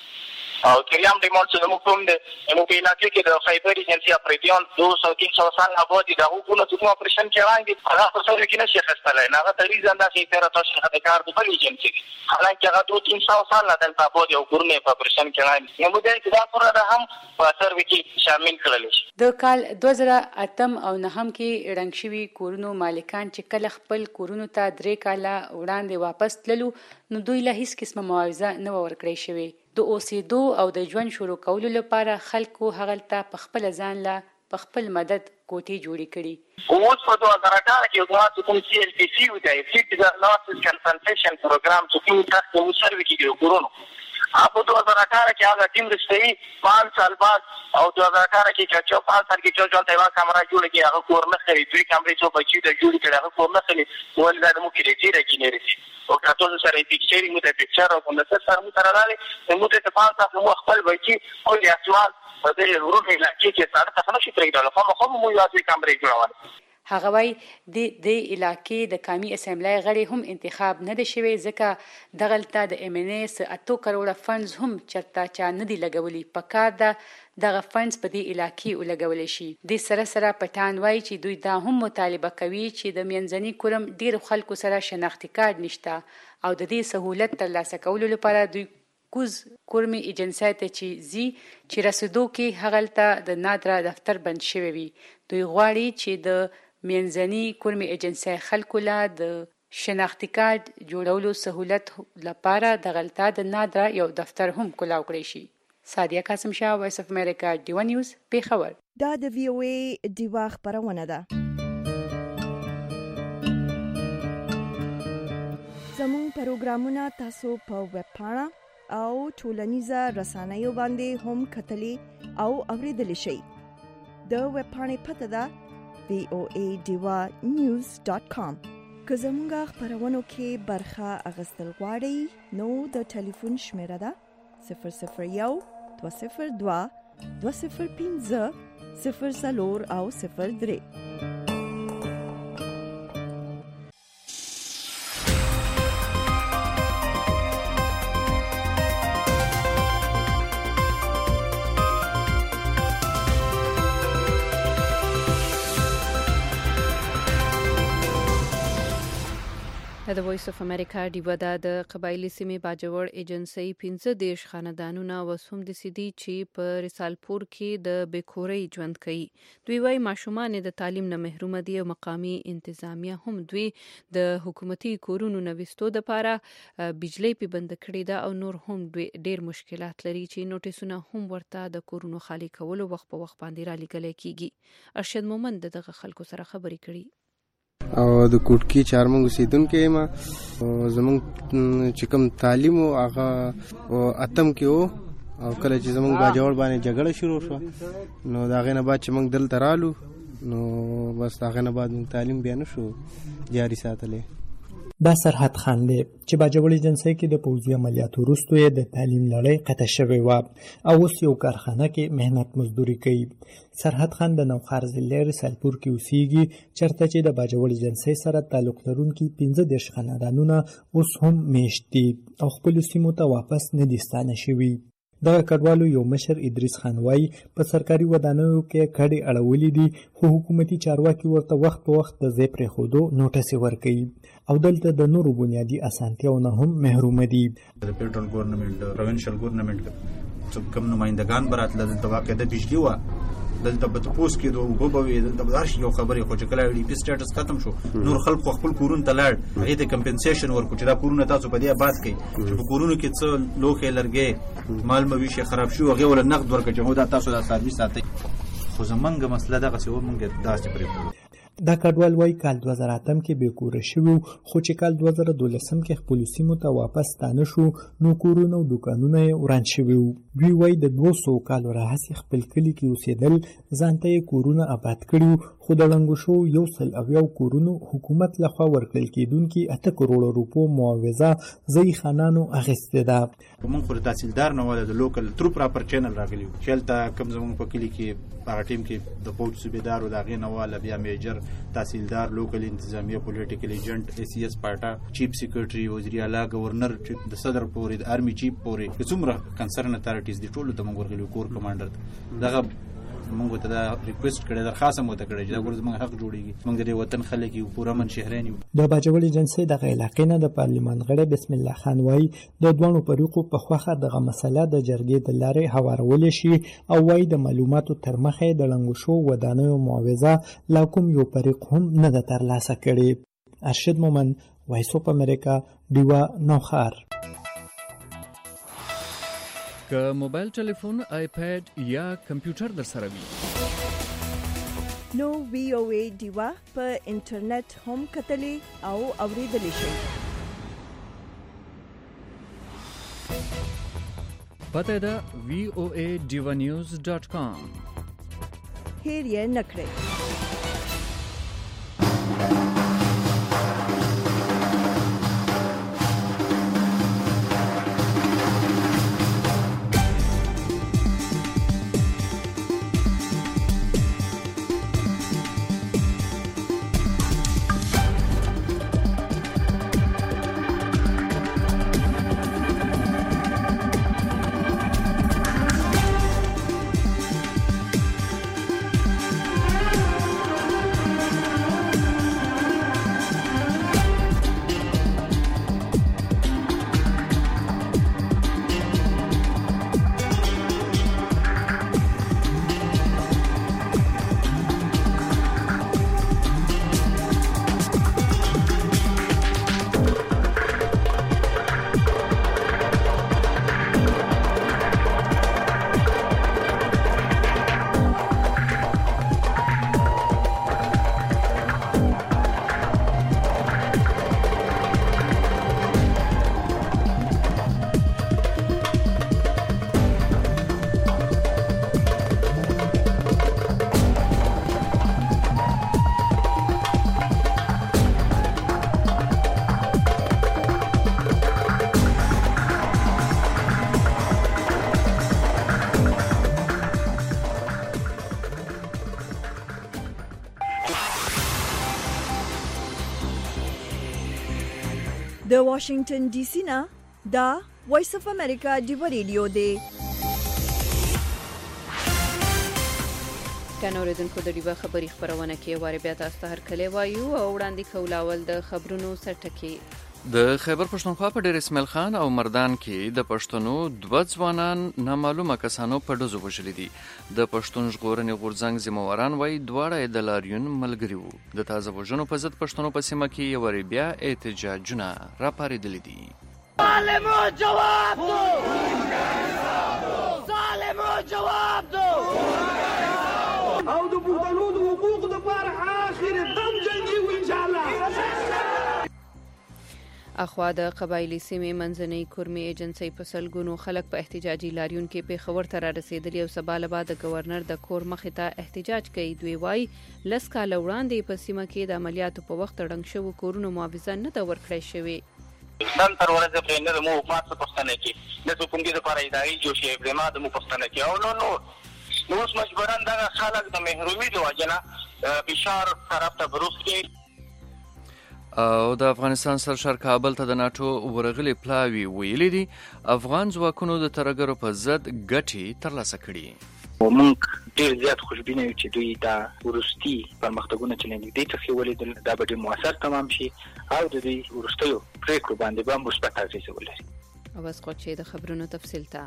او تریام ډیمون چې موږ کوم د مو په علاقې کې د فایبر ایجنسی اپریټیون 200-300 سال آبادی د حکومت کوم اپریشن کې راغی هغه په سر کې نشي خستلای نه هغه تریز اندازې تر تاسو د کار د بل ایجنسی حالانکه هغه 200-300 سال نه د آبادی او کورنه په اپریشن کې راغی. نو موږ د دا پوره هم په سر کې شامل کړل شي. د کال 2008 او 9 کې رنګ شوي کورونو مالکان چې کله خپل کورونو ته 3 کاله وړاندې واپس تللو نو دوی له هیڅ قسمه معاوضه نه ورکړی شوی. د اوسېدو او د ژوند شروع کولو لپاره خلکو هغلته په خپل ځان له په خپل مدد کوټې جوړې کړي. اوس په 2018 کې حکومت کوم سی ال پی سی وځي فیکس لاسز کمپنسیشن پروګرام چې کوم تاسو مو سروي کې ورونو په 2018 کې هغه ټیم رسېږي 5 سال بعد او 2018 کې چې 5 سال کې چې ځان ته کیمرا جوړ کې هغه کور نه خري دوی کیمرې څو بچي د جوړ کړي هغه کور نه خري ولدا مو کې لري چې نه رسي او تاسو سره پکچر مو ته پکچر او کوم څه سره مو سره راځي مو ته 5 سال مو خپل بچي او یا سوال په دې ورو کې لکه چې سره تاسو نشي پرېږدل خو مو یو ځای کیمرې جوړول. هغه وای د علاقې د قومي اسمبلی غړي هم انتخاب نه دي شوی ځکه دغلته د ام ان اس 8 کروڑه فندز هم چرته چا نه دي لګولي په کار ده دغه فندز په دې علاقې ولګول شي. د سره پټان وای چې دوی دا هم مطالبه کوي چې د منځني کورم ډیر خلکو سره شناختی کارت نشته او د دې سہولت ترلاسه کولو لپاره دوی کوز کورمي ایجنسی ته چې رسیدو کې هغلته د نادره دفتر بند شوی وي. دوی غواړي چې د منځني کورمي ایجنسی خلکو لا د شناختی کارت جوړولو سہولت لپاره دغلته د نادره یو دفتر هم کولاو کړی شي. سادیه قاسم شاه، وایس اف امریکا، ډیو نیوز، پیښور. دا د وی او ای دیوا خبرونه ده. زموږ پروګرامونه تاسو په ویب پاڼه او ټولنیزه رسنیو باندې هم کتلی او اوریدلی شئ. د ویب پاڼې پته ده voadewanews.com. که زمونږ خبرونو کې برخه اغستل غواړئ نو د ټلیفون شمیره ده 001 202 205 04 او 03. د وایس اف امریکا ډیوه د قبایلی سیمې باجوړ ایجنسی 15 خاندانونه وسوم د سیدي چې په رسالپور کې د بیکوري ژوند کوي. دوی وايي ماشومان د تعلیم نه محروم دي او مقامی انتظامیه هم دوی د حکومتي کورونو نوښتو د لپاره بجلی په بند کړی ده او نور هم ډیر مشکلات لري چې نوټیسونه هم ورته د کورونو خالی کولو وخت په وخت باندې را لګل کیږي. ارشد مومند دغه خلکو سره خبرې کړي. او د کوټکی چارمنګ اوسیدونکو ما زمونږ چې کوم تعلیم او هغه اتم کې او کله چې زمونږ باجوړ باندې جګړه شروع شو نو دا غینه بعد چې موږ دلته رالو نو بس دا غینه بعد موږ تعلیم بیا نه شو جاری ساتلې. دا سرحد خان دی چې باجوړ ایجنسی کې د پوځي عملیاتو وروسته د تعلیم لړۍ قطع شوی و او اوس یو کارخانه کې مهنت مزدوري کوي. سرحد خان د نوخار ضلع رسالپور کې اوسېږي چېرته چې د باجوړ ایجنسی سره تعلق لرونکي 15 خاندانونه اوس هم میشت دي او خپلو سیمو ته واپس نه دي ستانه شوي. دغه کډوالو یو مشر ادریس خان وایي په سرکاري ودانیو کې کډې اړولې دي خو حکومتي چارواکي ورته وخت په وخت د ځای پرېښودو نوټسې ورکوي او دلته د نورو بنیادي اسانتیاو نه هم محروم دي. د فیډرل ګورنمنت پروینشل ګورنمنت کوم نمائندگان براتله دلته واقعده بجلی و دلته په پوس کې دوه وبوي دلته بل شي یو خبرې خو چې کله ډي پی سټیټس ختم شو نور خلک خپل کورون ته لاړ هغه ته کمپنسیشن ورکو چې دا کورونه تاسو په دې آباد کړئ چې په کورونو کې څه لوخه لرګي مال مویشي خراب شو هغه ول نقد ورکړي چې دا تاسو د سرویس ساتي خو زمونږ مسله دغه څه مونږ داسې پرې دا کډوال وایي کال 2008 کې بیکوره شوي خو چې کال 2012 کې خپلو سیمو ته واپس ستانه شو نو کورونه او دوکانونه یې وران شوي وو. دوی وایي د 200 کالو راهیسې خپل کلي کې اوسېدل ځان ته یې کورونه آباد کړي خو د ړنګو شوو 100 کورونو حکومت لخوا ورکړل کېدونکي 8 کروړه روپو معاوضه ضعیف خانانو اخیستې ده. موږ خو د تحصیلدار نه ولا د لوکل ترو پراپر چینل راغلی چلته کم زموږ په کلی کې هغه ټیم کې د فوج صوبیدار او دغه نه والا بیا میجر تحصیلدار لوکل انتظامیه پولیټیکل ایجنټ ای سی اس پارټا چیف سیکریټري وزیر اعلی گورنر د صدر پورې د آرمي چیف پورې څومره کنسرن اتارټیز دي ټول ته موږ ورغلو کور کمانډر دغه موږ ته دا ریکوست کړی درخواست مو ته کړی چې دا ګورز موږ حق جوړیږي موږ د وطن خلک یو پوره من شهرین یو. د باجوړ ایجنسی دغه علاقې نه د پارلیمان غړي بسم الله خان وایي د دوه فریقو په خوخه دغه مسله د جرګې د لارې هوارول شي او وایي د معلوماتو تر مخه د لنګو شو ودانیو معاوضه لا کوم یو فریق هم نه د ترلاسه کړي. ارشد مومند وایس اف امریکا ډیوا نوخار. که موبایل ټلیفون آیپاد یا کمپیوټر در سره وي نو وی او ای ډیوا په انټرنیټ هم کتلی او اوریدلی شئ. پته ده voadewanews.com. هیر یې نکړئ. د واشنگټن ډي سي نه دا وایس اف امریکا دی ریډیو دی. کنوریدونکو د ډیوه خبری خبرونه کې واره بیا تاسو ته هرکلی وایو او وړاندې کولاول د خبرونو سرټکی. د خیبر پښتونخوا په ډیر اسماعیل خان او مردان کې د پښتنو دوه ځوانان نامعلومه کسانو په ډزو وژلي دي. د پښتون ژغورنې غورځنګ ذمہواران وایي دواړه د لاریون ملګري وو. د تازه وژنو په ضد پښتنو په سیمه کې یو بیا احتجاجونه راپارېدلي دي. ظالمو جواب دو، ظالمو جواب دو، او د پښتنو د حقوقو لپاره آخر دم جنګي ان شاء الله. اخوا د قبایلی سیمې منځنۍ کورمې ایجنسۍ په سلګونو خلک په احتجاجي لاریون کې پیښور ته را رسیدلي او سبا له بعد گورنر د کور مخې ته احتجاج کوي. دوی وایي 10 کاله وړاندې په سیمه کې د عملیاتو په وخت ړنګ شوو کورونو معاوضه نه ده ورکړی شوې. نن تر ورځې پرې نه د مو حکومت څه پوښتنه کوي، د حکومت لپاره اداري جوړ اقدامات د مو پوښتنه کوي او نو اوس مجبورن دغه خلک د محرومي د وجه نه فشار طرف ته بروس کوي. او د افغانستان سرشار کابل ته د ناتو ورغلي پلاوي ویلي دي افغان ځواکونو د ترګرو په ضد ګټي ترلاسه کړي. موږ ډیر زیات خوشبینه یو چې دوی دا ورستي پرمختګونه چې نږدې څخه ولیدل دا به موثر تمام شي او د دې ورستیو پریکړو باندې به مثبت اغیز ولري. او بس خو چې د خبرونو تفصیل ته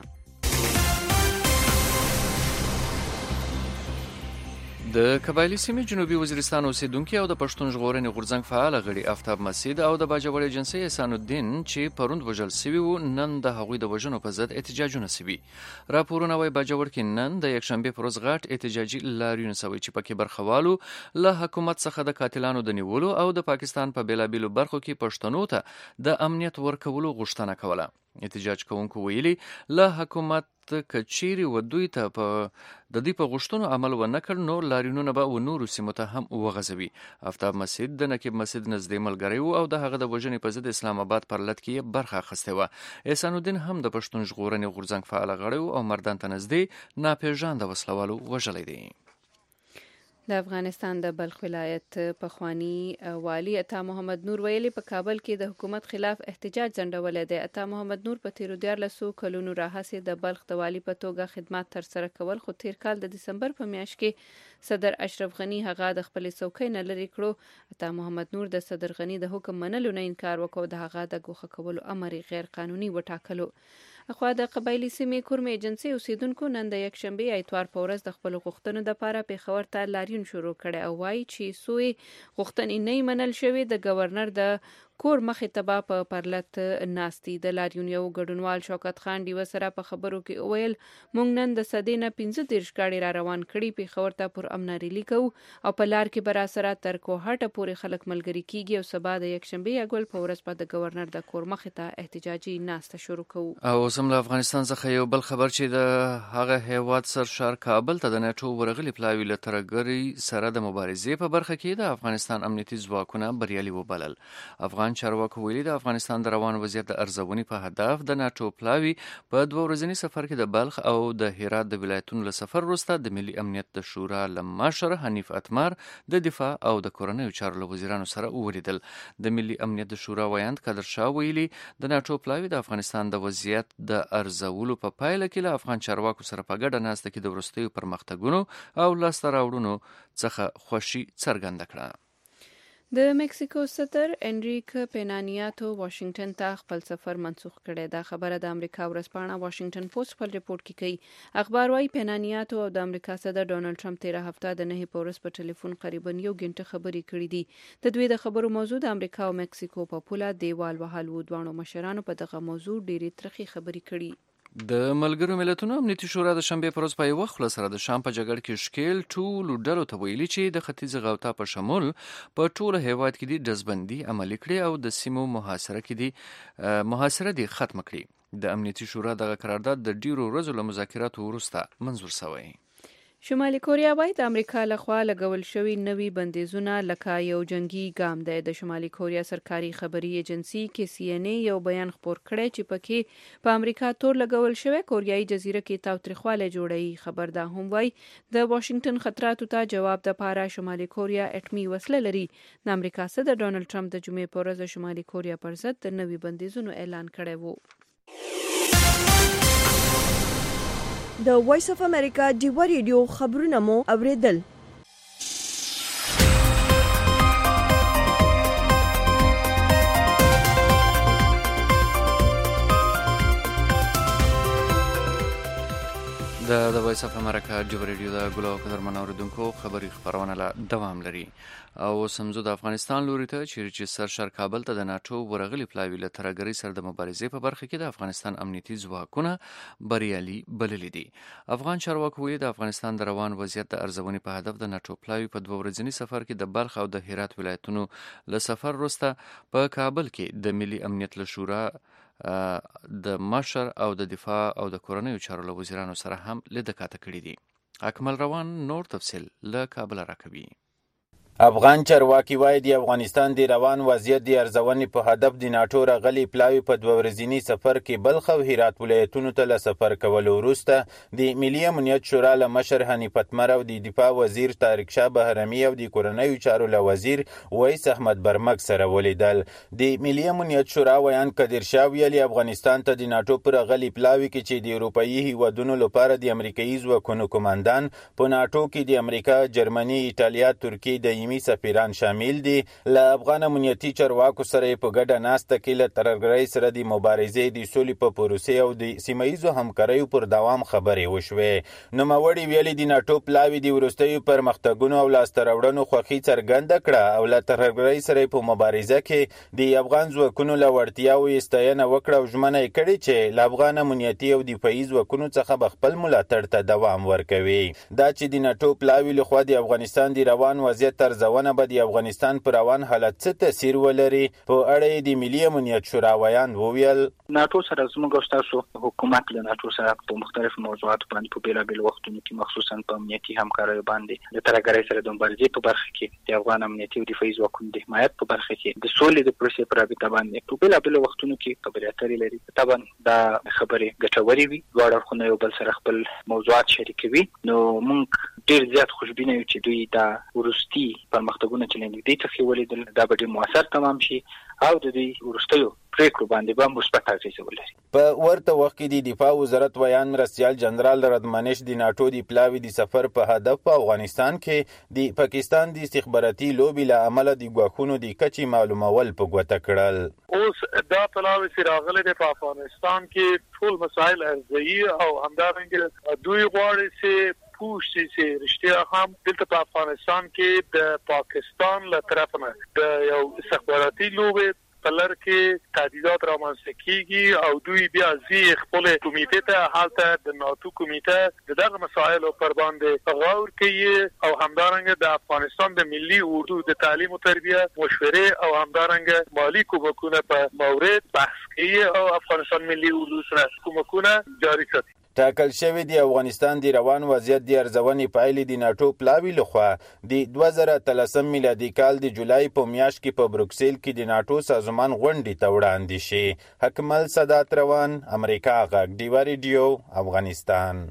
د قبایلی سیمې جنوبي وزیرستان اوسیدونکو او د پښتون ژغورنې غورځنګ فعال غړي آفتاب مسید او د باجوړ ایجنسۍ احسان الدین چې پروند وژل سوي وو نن د هغوی د وژنو په ضد احتجاجونه سوي. راپورونه وايي باجوړ کې نن د یکشنبه پر ورځ غټ احتجاجي لاریون سوي چې پکې برخوالو له حکومت څخه د قاتلانو د نیولو او د پاکستان په بیلابیلو برخو کې پښتنو ته د امنیت ورکولو غوښتنه کوله. احتجاج کوونکو ویلي له حکومت کچيري ودوی ته په د دې په غوښتنو عمل ونکړ نو لاریونونه به و نورو سیمو ته هم وغځوي. آفتاب مسید د نقیب مسید نږدې ملګری وو او د هغه د وژنې په ضد اسلام آباد پر لټ کې برخه اخیسته و. احسان الدین هم د پښتون ژغورنې غورځنګ فعال غړی او مردان ته نږدې ناپېژانده وسلوالو وژلی دی. د افغانستان د بلخ ولایت پخوانی والی عطا محمد نور ویلي په کابل کې د حکومت خلاف احتجاج ځنډولی دی. عطا محمد نور په تیرو 14 کلونو راهیسې د بلخ د والی په توګه خدمات ترسره کول، خو تیر کال د دسمبر په میاشت کې صدر اشرف غنی هغه د خپلې څوکۍ نه لرې کړو. عطا محمد نور د صدر غنی د حکم منلو نه انکار وکړ، د هغه د ګوښه کولو امر غیر قانوني وټاکلو. اخوا د قبایلی سیمې کورمې ایجنسۍ اوسیدونکو نن د یکشنبه اتوار په ورځ د خپل غوښتنو لپاره پیښور ته لاریون شروع کړي او وایي چې سوی غوښتنې نه منل شوې. د گورنر د کور مخې ته په پرلت ناستي. د لاریون یو ګډونوال شوکت خان ډیوه سره په خبرو کې ویل مونږ نن د صدې نه 15 ګاډي را روان کړي پیښور ته پر امن ریلی کوو او په لار کې برا سره تر کوهاټه پورې خلک ملګری کیږي او سبا د یکشنبه یګل په ورځ په د گورنر د کور مخې ته احتجاجي ناسته شروع کوو. او سم له افغانستان څخه یو بل خبر چې د هغه هیواد سرشار کابل ته د ناتو ورغلي پلاوي له ترګری سره د مبارزې په برخه کې د افغانستان امنیتي ځواکونه بریالي وبلل. افغان چارواکو ویلي د افغانستان د روان وضعیت د ارزونې په هدف د ناتو پلاوي په 2 ورځني سفر کې د بلخ او د هرات د ولایتونو له سفر وروسته د ملي امنیت د شورا لمشر حنیف اتمر د دفاع او د کورنیو چارو له وزیرانو سره ولیدل. د ملي امنیت د شورا ویاند قادر شاه ویلي د ناتو پلاوي د افغانستان د وضعیت د ارزولو په پایله کې له افغان چارواکو سره په ګډه ناسته کې د وروستیو پرمختګونو او لاسته راوړنو څخه خوښي څرګنده کړه. د میکسیکو صدر انریک پینانیاتو واشنگټن ته خپل سفر منسوخ کړی. دا خبره د امریکا ورځپاڼه واشنگټن پوسټ خپل ریپورت کې کوي. اخبار وايي پینانیاتو او د امریکا صدر ډونالد ټرمپ 13 هفته د 9 په ورځ په ټلیفون قریبا 1 غنټه خبرې کړې دي. د دوی د خبرو موضوع د امریکا او میکسیکو په پوله دیوال وهل وو. دوه مشرانو په دغه موضوع ډېری ترخی خبرې کړې. د ملګرو ملتونو امنیتي شورا د شنبه پر ورځ په یو وخت سره د شام په جګړه کې شکیل ټول ډلو ته ویلي چې د ختیځ غوطه په شمول په ټول هیواد کې د دزبندي عملي کړي او د سیمو محاصره دي ختم کړي. د امنیتي شورا دغه قرارداد د ډیرو ورځو له مذاکراتو وروسته منظور شوی. شمالي کوریا وايي د امریکا لخوا لګول شوی نوي بندیزونه لکه یو جنگي ګام دی. د شمالي کوریا سرکاري خبري ایجنسی KCNA یو بیان خپور کړی چې پکې په امریکا تور لګول شوی کوریایي جزیره کې تاوتریخواله جوړي. خبر دا هم وايي د واشنگټن خطراتو ته جواب د پاره شمالي کوریا اټمي وسله لري. د امریکا صدر ډونالد ټرمپ د جمعې په ورځ شمالي کوریا پر ضد د نوي بندیزونو اعلان کړی وو. د وایس اف امریکا ډیو ریډیو خبرونه مو اوریدل. د وایس اف امریکا ډیو ریډیو د ګلو قدرمن اوریدونکو خبري خبرونه لا دوام لري او سمزو د افغانستان لوري ته چې سرشار کابل ته د ناتو ورغلي پلاوی له ترګری سره د مبارزې په برخه کې د افغانستان امنیتي ځواکونه بریالي بللي دي. افغان چارواکو ویلي د افغانستان د روان وضعیت د ارزونې په هدف د ناتو پلاوی په 2 ورځني سفر کې د بلخ او د هرات ولایتونو له سفر وروسته په کابل کې د ملي امنیت له شورا د مشر او د دفاع او د کورنیو چارو له وزیرانو سره هم لیدکاته کړي دي. اکمل روان نور تفصیل له کابل راکوي. افغان چارواکي وایي د افغانستان د روان وضعیت د ارزونې په هدف د ناتو راغلي پلاوی په 2 ورځني سفر کې بلخ او هرات ولایتونو ته له سفر کولو وروسته د ملي امنیت شورا له مشر حنیف اتمر او د دفاع وزیر طارق شاه بهرمي او د کورنیو چارو له وزیر ویس احمد برمک سره ولیدل. د ملي امنیت شورا ویان قدر شاه ویلي افغانستان ته د ناتو پر راغلي پلاوی کې چې د اروپאי هیوادونو لپاره د امریکایي ځواکونو کمانډان په ناتو کې د امریکا، جرمني، ایټالیا، ترکیه د سفیران شامل دي. له افغان امنیتي چارواکو سره په ګډه ناسته کې له ترګری سره د مبارزې د سولې په پروسې او د سیمایي همکاریو پر دوام خبرې وشوې. نوموړي ویلي د ناتو پلاوی د ورستیو پرمختګونو او لاستراوړنو خوښي څرګنده کړه او له ترګری سره په مبارزه کې د افغان ځواکونو له وړتیاو استاینه وکړه او ژمنه یې کړې چې له افغان امنیتي او دفاعي ځواکونو څخه خپل ملاتړ ته دوام ورکوي. دا چې د ناتو پلاوی له خوا د افغانستان د روان وضعیت ارزونه به د افغانستان پر روان حالت څه تاثیر ولري په اړه د ملي امنیت شورا ویان وویل. ناتو سره زموږ او تاسو حکومت له ناتو سره په مختلفو موضوعاتو باندې په بیلابیل وختونو کې مخصوصا په امنیتي همکاریو باندې د ترګری سره د مبارزې په برخه کې د افغان امنیتي او دفاعي ځواکونو د حمایت په برخه کې د سولې د پروسې پر رابطه باندې په بیلابیل وختونو کې خبرې اترې لري. طبعا دا خبرې ګټورې وي، دواړه اړخونه یو بل سره خپل موضوعات شریکوي. نو موږ ډیر زیات خوشبینه یو چې دوی دا ورستي پرمختګونه چې نږدې څخه ولیدل دا به ډیر موثر تمام شي او د دې ورستیو پریکړو باندې به مثبت اغیزه ولري. په ورته وخت کې د دفاع وزارت ویان مرستیال جنرال ردمنش د ناتو د پلاوی د سفر په هدف په افغانستان کې د پاکستان د استخباراتي لوبي له عمله د غواخونو د کچې معلومول په ګوته کړل. اوس دا پلاوی چې راغلي د افغانستان کې ټول مسایل ارزي او همدارنګه دوی غواړي چې پوښتنه چې رښتیا هم دلته په افغانستان کې د پاکستان له طرف نه د یو استخباراتي لوبي پلر کې تهدیدات رامنځته کیږي او دوی بیا ځي خپل کمیټې ته حالته د ناتو کمیټه دغه مسایلو پر باندې غور کوي او همدارنګه د افغانستان د ملي اردو د تعلیم او تربیه مشورې او همدارنګه مالی کومکونه په مورد بحث کوي او افغانستان ملي اردو سره کومکونه جاری کوي. ټاکل شوی دی افغانستان د روان وضعیت د ارزونې پایلې د ناتو پلاوی لخوا د 2013 میلادي کال د جولای په میاشت کې په بروکسل کې د ناتو سازمان غونډې ته وړاندې شي. حکمل صدات روان، امریکا غږ ډیو ریډیو، افغانستان.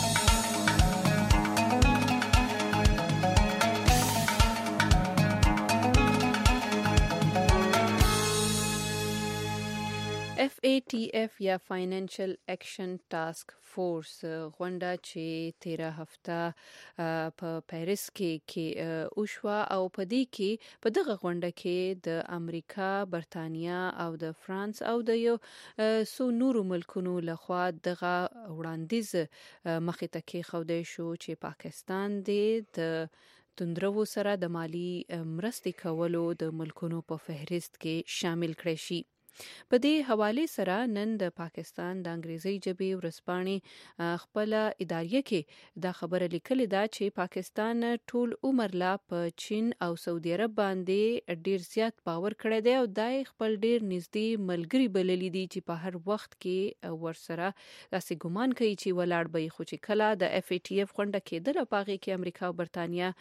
FATF یا فاینانشل اکشن ټاسک فورس غونډه چې 13 هفته په پیرس کې وشوه او په دې کې په دغه غونډه کې د امریکا، برتانیا او د فرانس او د یو څو نورو ملکونو لخوا دغه وړاندیز مخې ته کېښودی شو چې پاکستان د توندرو سره د مالی مرستې کولو د ملکونو په فهرست کې شامل کړی شي. په دې حواله سره نن د پاکستان د انګریزي ژبې ورځپاڼې خپل اداریه کې دا خبره لیکلې ده چې پاکستان ټول عمر لا په چین او سعودي عرب باندې ډیر زیات باور کړی دی او دای خپل ډیر نږدې ملګری بللی دي چې په هر وخت کې ورسره داسې ګمان کوي چې ولاړ به خو چې کله د FATF غونډه کېدله په هغې کې امریکا او برتانیا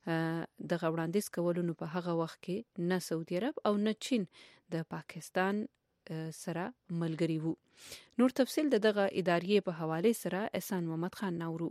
د وړاندیز کولو نو په هغه وخت کې نه سعودي عرب او نه چین د پاکستان سره ملګری وو. نور تفصیل دغه ادارې په حواله سره احسان محمد خان نورو.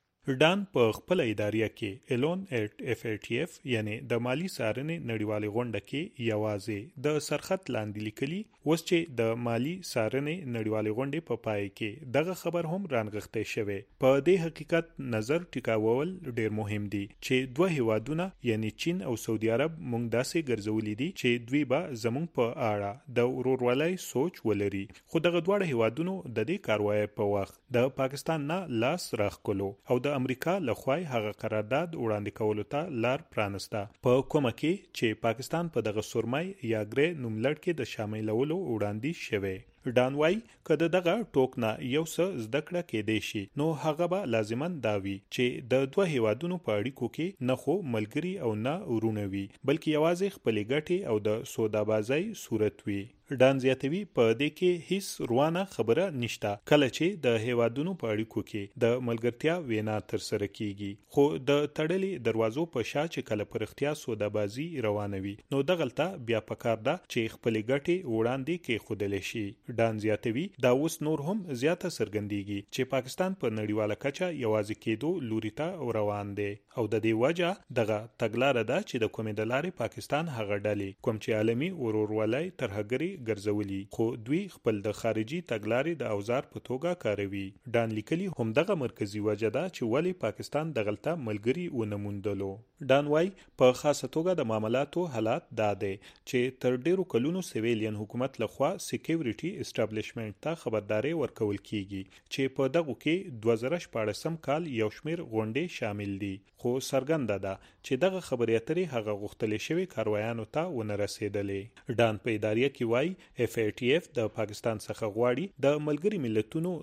ډان په خپل اداریه کې الون ایت FATF یعنی د مالی څارنې نړیوالې غونډه کې یوازې د سرخط لاندې لیکلي اوس چې د مالی څارنې نړیوالې غونډې په پای کې دغه خبر هم رانغښتی شوی. په دې حقیقت نظر ټیکاول ډیر مهم دي چې دوه هیوادونه یعنی چین او سعودي عرب مونږ داسې ګرځولي دي چې دوی به زمونږ په اړه د ورورولۍ سوچ ولري، خو دغه دواړه هیوادونو د دې کاروایی په وخت د پاکستان نه لاس راخکلو او د امریکا لخوا هغه قرارداد وړاندې کولو ته لار پرانسته، په کومه کې چې پاکستان په دغه سورمای یا ګری نوملړ کې د شاملولو وړاندیز شوی. ډان وای کله دغه ټوک نه یو څه زده کړه کېدی شي نو هغه به لازمان داوي چې د دوه هیوادونو په اړیکو کې نه خو ملګری او نه ورونه وي بلکې یوازې خپل ګټې او د سودابازۍ صورت وي. ډان زیاتوي په دې کې هیڅ روانه خبره نشته کله چې د هیوادونو په اړیکو کې د ملګرتیا وینا تر سره کیږي، خو د تړلې دروازو په شا چې کله پرختیا سودابازي روانوي نو دغلته بیا پکار ده چې خپل ګټې وړاندې کې خودل شي. ډان زیاتوي دا اوس نور هم زیاته څرګندېږي چې پاکستان په نړیواله کچه یوازې کېدو لوري ته روان دی او د دې وجه دغه تګلاره ده چې د کومې د لارې پاکستان هغه ډلې کوم چې عالمي ورورولۍ ترهګري ګرځولي خو دوی خپل د خارجي تګلارې د اوزار په توګه کاروي. ډان لیکلي هم دغه مرکزی وجه ده چې ولی پاکستان دغلته ملګری ونه موندلو. ډان وای په خاصه توګه د معاملاتو حالات دا دی چې تر ډیرو کلونو سیویلین حکومت لخوا سکیورټي اسټابلیشمنت ته خبرداري ورکول کیږي چې په دغه کې 2014 کال یو شمیر غونډې شامل دي، خو څرګنده ده چې دغه خبرې اترې هغه غوښتل شوی کاروایانو ته ونه رسیدلې. ډان په اداریه کې وای FATF د پاکستان څخه غواړي د ملګری ملتونو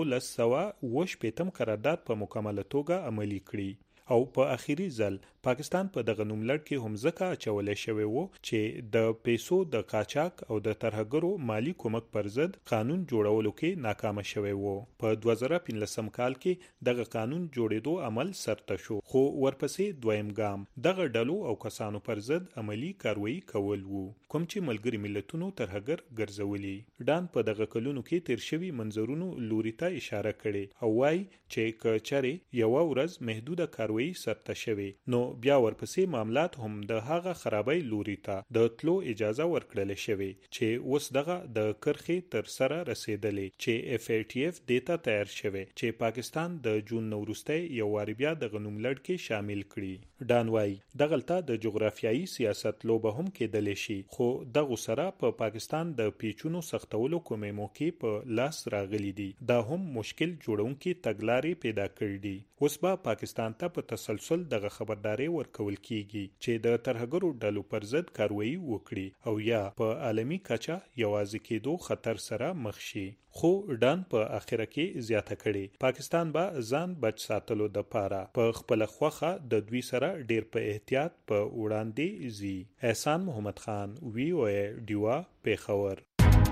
1280 قرارداد په مکمله توګه عملي کړي او په اخیری ځل پاکستان په دغه نوملړ کې هم ځکه اچولې شوی وو چې د پیسو د قاچاق او د ترهګرو مالی کومک پر ضد قانون جوړولو کې ناکام شوی وو. په 2015 کال کې دغه قانون جوړېدو عمل سرته شو، خو ورپسې دویم ګام دغه ډلو او کسانو پر ضد عملی کاروایی کول وو کوم چې ملګری ملتونو ترهګر ګرځولي. ډان په دغه کلونو کې تیر شوی منظرونو لوري ته اشاره کړي او وای چې کچره یو ورځ محدوده کاروایی سرته شوی نو بیا ورپسې معاملات هم د هغه خرابای لوري ته د تلو اجازه ورکړل شوی چې اوس دغه د کرخې تر سره رسیدلې چې FATF دیتا تیار شوی چې پاکستان د جون نورسته یو واری بیا د غنوملړ کې شامل کړي. ډان وای دغلته د جغرافیایي سیاست لوبه هم کېدل شي، خو دغه سره په پاکستان د پیچونو سختولو کومې موقع په لاس راغلي دي دا هم مشکل جوړونکي تګلارې پیدا کړې دي. اوس به پاکستان ته په تسلسل دغه خبرداري ورکول کیږي چې د ترهګرو ډلو پر ضد کاروایی وکړي او یا په عالمي کچه یوازې کېدو خطر سره مخ شي. خو ډان په اخره کې زیاته کړي پاکستان به ځان بچ ساتلو د پاره په خپل خوخه د دوی سره ډیر په احتیاط په وړاندې زی. احسان محمد خان VOA ډیوا پیښور.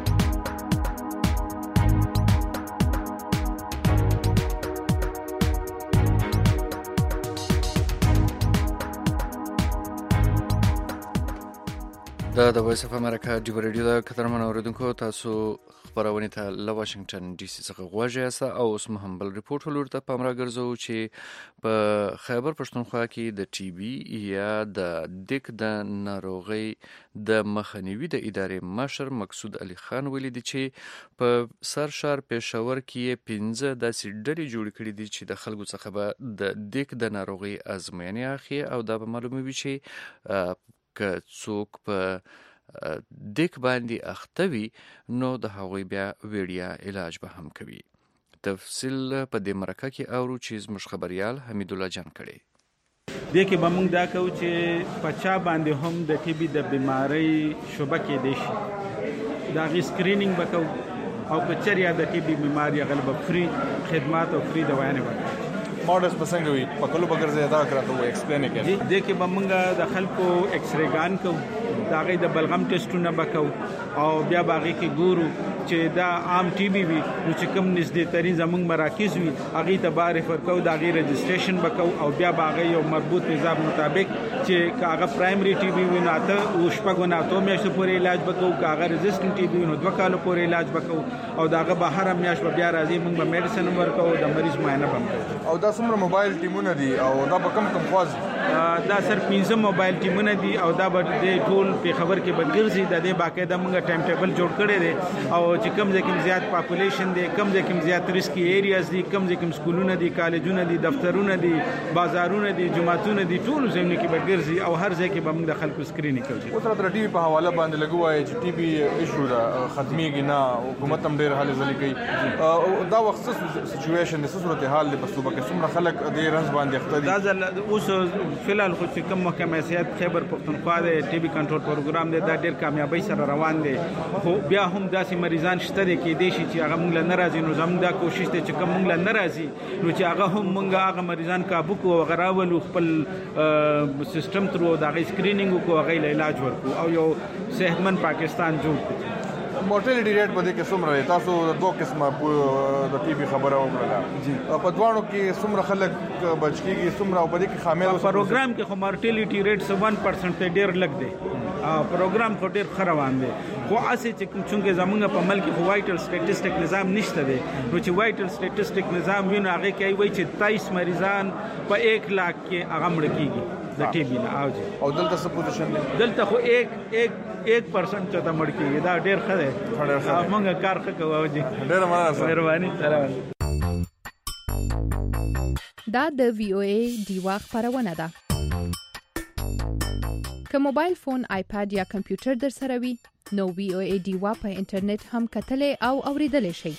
د وایس اف امریکا ډیو ریډیو د کترمن اوریدونکو تاسو خبرونه ته له واشنگټن ډي سي څخه غواړئ او اوس هم بل ریپورت ولورته پام را ګرځو چې په خیبر پښتونخوا کې د ټي بي یا د دک د ناروغي د مخنیوي د ادارې مشر مقصود علي خان ولیدي چې په سرشار پېښور کې 15 داسې ډلې جوړ کړې دي چې د خلکو څخه به د دک د ناروغي ازموینې اخلي او دا به معلوموي چې که څوک په دک باندې اختوي نو د هغوی بیا ویډیا علاج به هم کوي. تفصیل په دې مرکه کې اورو چې زموږ خبريال حمید الله جان کړي. دې کې به موږ دا کوو چې په چا باندې هم د ټي بي د بیماری شوبه کې دی شي دا غي سکرینینګ وکاو او کچریا د ټي بي بیماری غلبه فری خدمات او فری دوايانې ورکړي. ماډلز پسنګ وي په کلو بګرځي دا کراته و ایکسپلین کړي دي کې بمنګا د خلکو ایکس ری ګان کو دا غي د بلغم ټیسټونه وکاو او بیا باغی کې ګورو چې دا عام ټي بي وي نو چې کوم نږدې ترين زمونږ مراکز وي هغه ته بار ورکو دا غي رجسټریشن وکاو او بیا باغی یو مربوط نظام مطابق چې کاغه پرایمری ټي بي وي نو ته او شپږو نه اتو میاشتو پورې علاج وکاو کاغه ريزिस्टेंट ټي بي نو 2 کالو پورې علاج وکاو او داغه بهر میاش بیا راځي موږ به میډیسن ورکو د مریض معاینه وکړو. او دا څومره موبایل ټیمونه دي او دا به کم خواز دا سر 15 موبایل ټیمونه دي او دا به د ټول په خبر کې بدګرځي د دې باقاعده موږ ټایم ټیبل جوړ کړی دی او چې کم ځکه زیات پاپولیشن دی کم ځکه زیات ریسکی ایریاز دي کم ځکه سکولونه دي کالجونه دي دفترونه دي بازارونه دي جمعتونه دي ټول ځینې کې بدګرځي او هر ځای کې به موږ د خلکو سکرینینګ کوو. او تر ټي بي په حواله باندې لګوي چې ټي بي ایشو دا ختميږي نه حکومت هم ډېر حل ځلې کوي دا وخت سچويشن د صورت حال په صوبه کې څومره خلک د رنځ باندې اخته دي. دا ځل اوس فلحال خو چې کوم محکمه صحت خیبر پختونخوا د ټي بي کنټرول پروګرام دی دا ډېر کامیابی سره روان دی خو بیا هم داسې مریضان شته دي کې دي چې هغه موږ نه راځي نو زموږ دا کوشش دی چې کوم موږ نه راځي نو چې هغه هم موږ هغه مریضان کابو کو او غراول خپل سیستم تر دا غي سکرینینګ کو هغه علاج ورکو او یو صحتمند پاکستان جوړ کړو. مورټیلیټی ریټ په دې کې څومره دی؟ تاسو د دوه قسمه د ټي بي خبره وکړه په دوانو کې څومره خلک بچ کیږي څومره په دې کې خامل پروګرام کې خو مورټیلیټی ریټ 1% ډیر لګ دی پروګرام خو ډیر خروان دی خو اسې چې څنګه زمونږ په ملک خو وایټل سټیټسټیک نظام نشته دی نو چې وایټل سټیټسټیک نظام وینو هغه کې وایي چې 23 مریضان په 1 लाख کې هغه مړ کیږي د ټي بي نه او دلته څه پوزیشن دی؟ دلته خو 1% ته مړ کیږي دا ډیر ښه دی موږ کار کوو او جی ډیر مهرباني سلام. دا د وی او ای دیوا خبرونه ده. که موبایل فون آیپاد یا کمپیوټر در سره وي نو وی او ای دیوا په انټرنیټ هم کتلې او اوریدلې شي.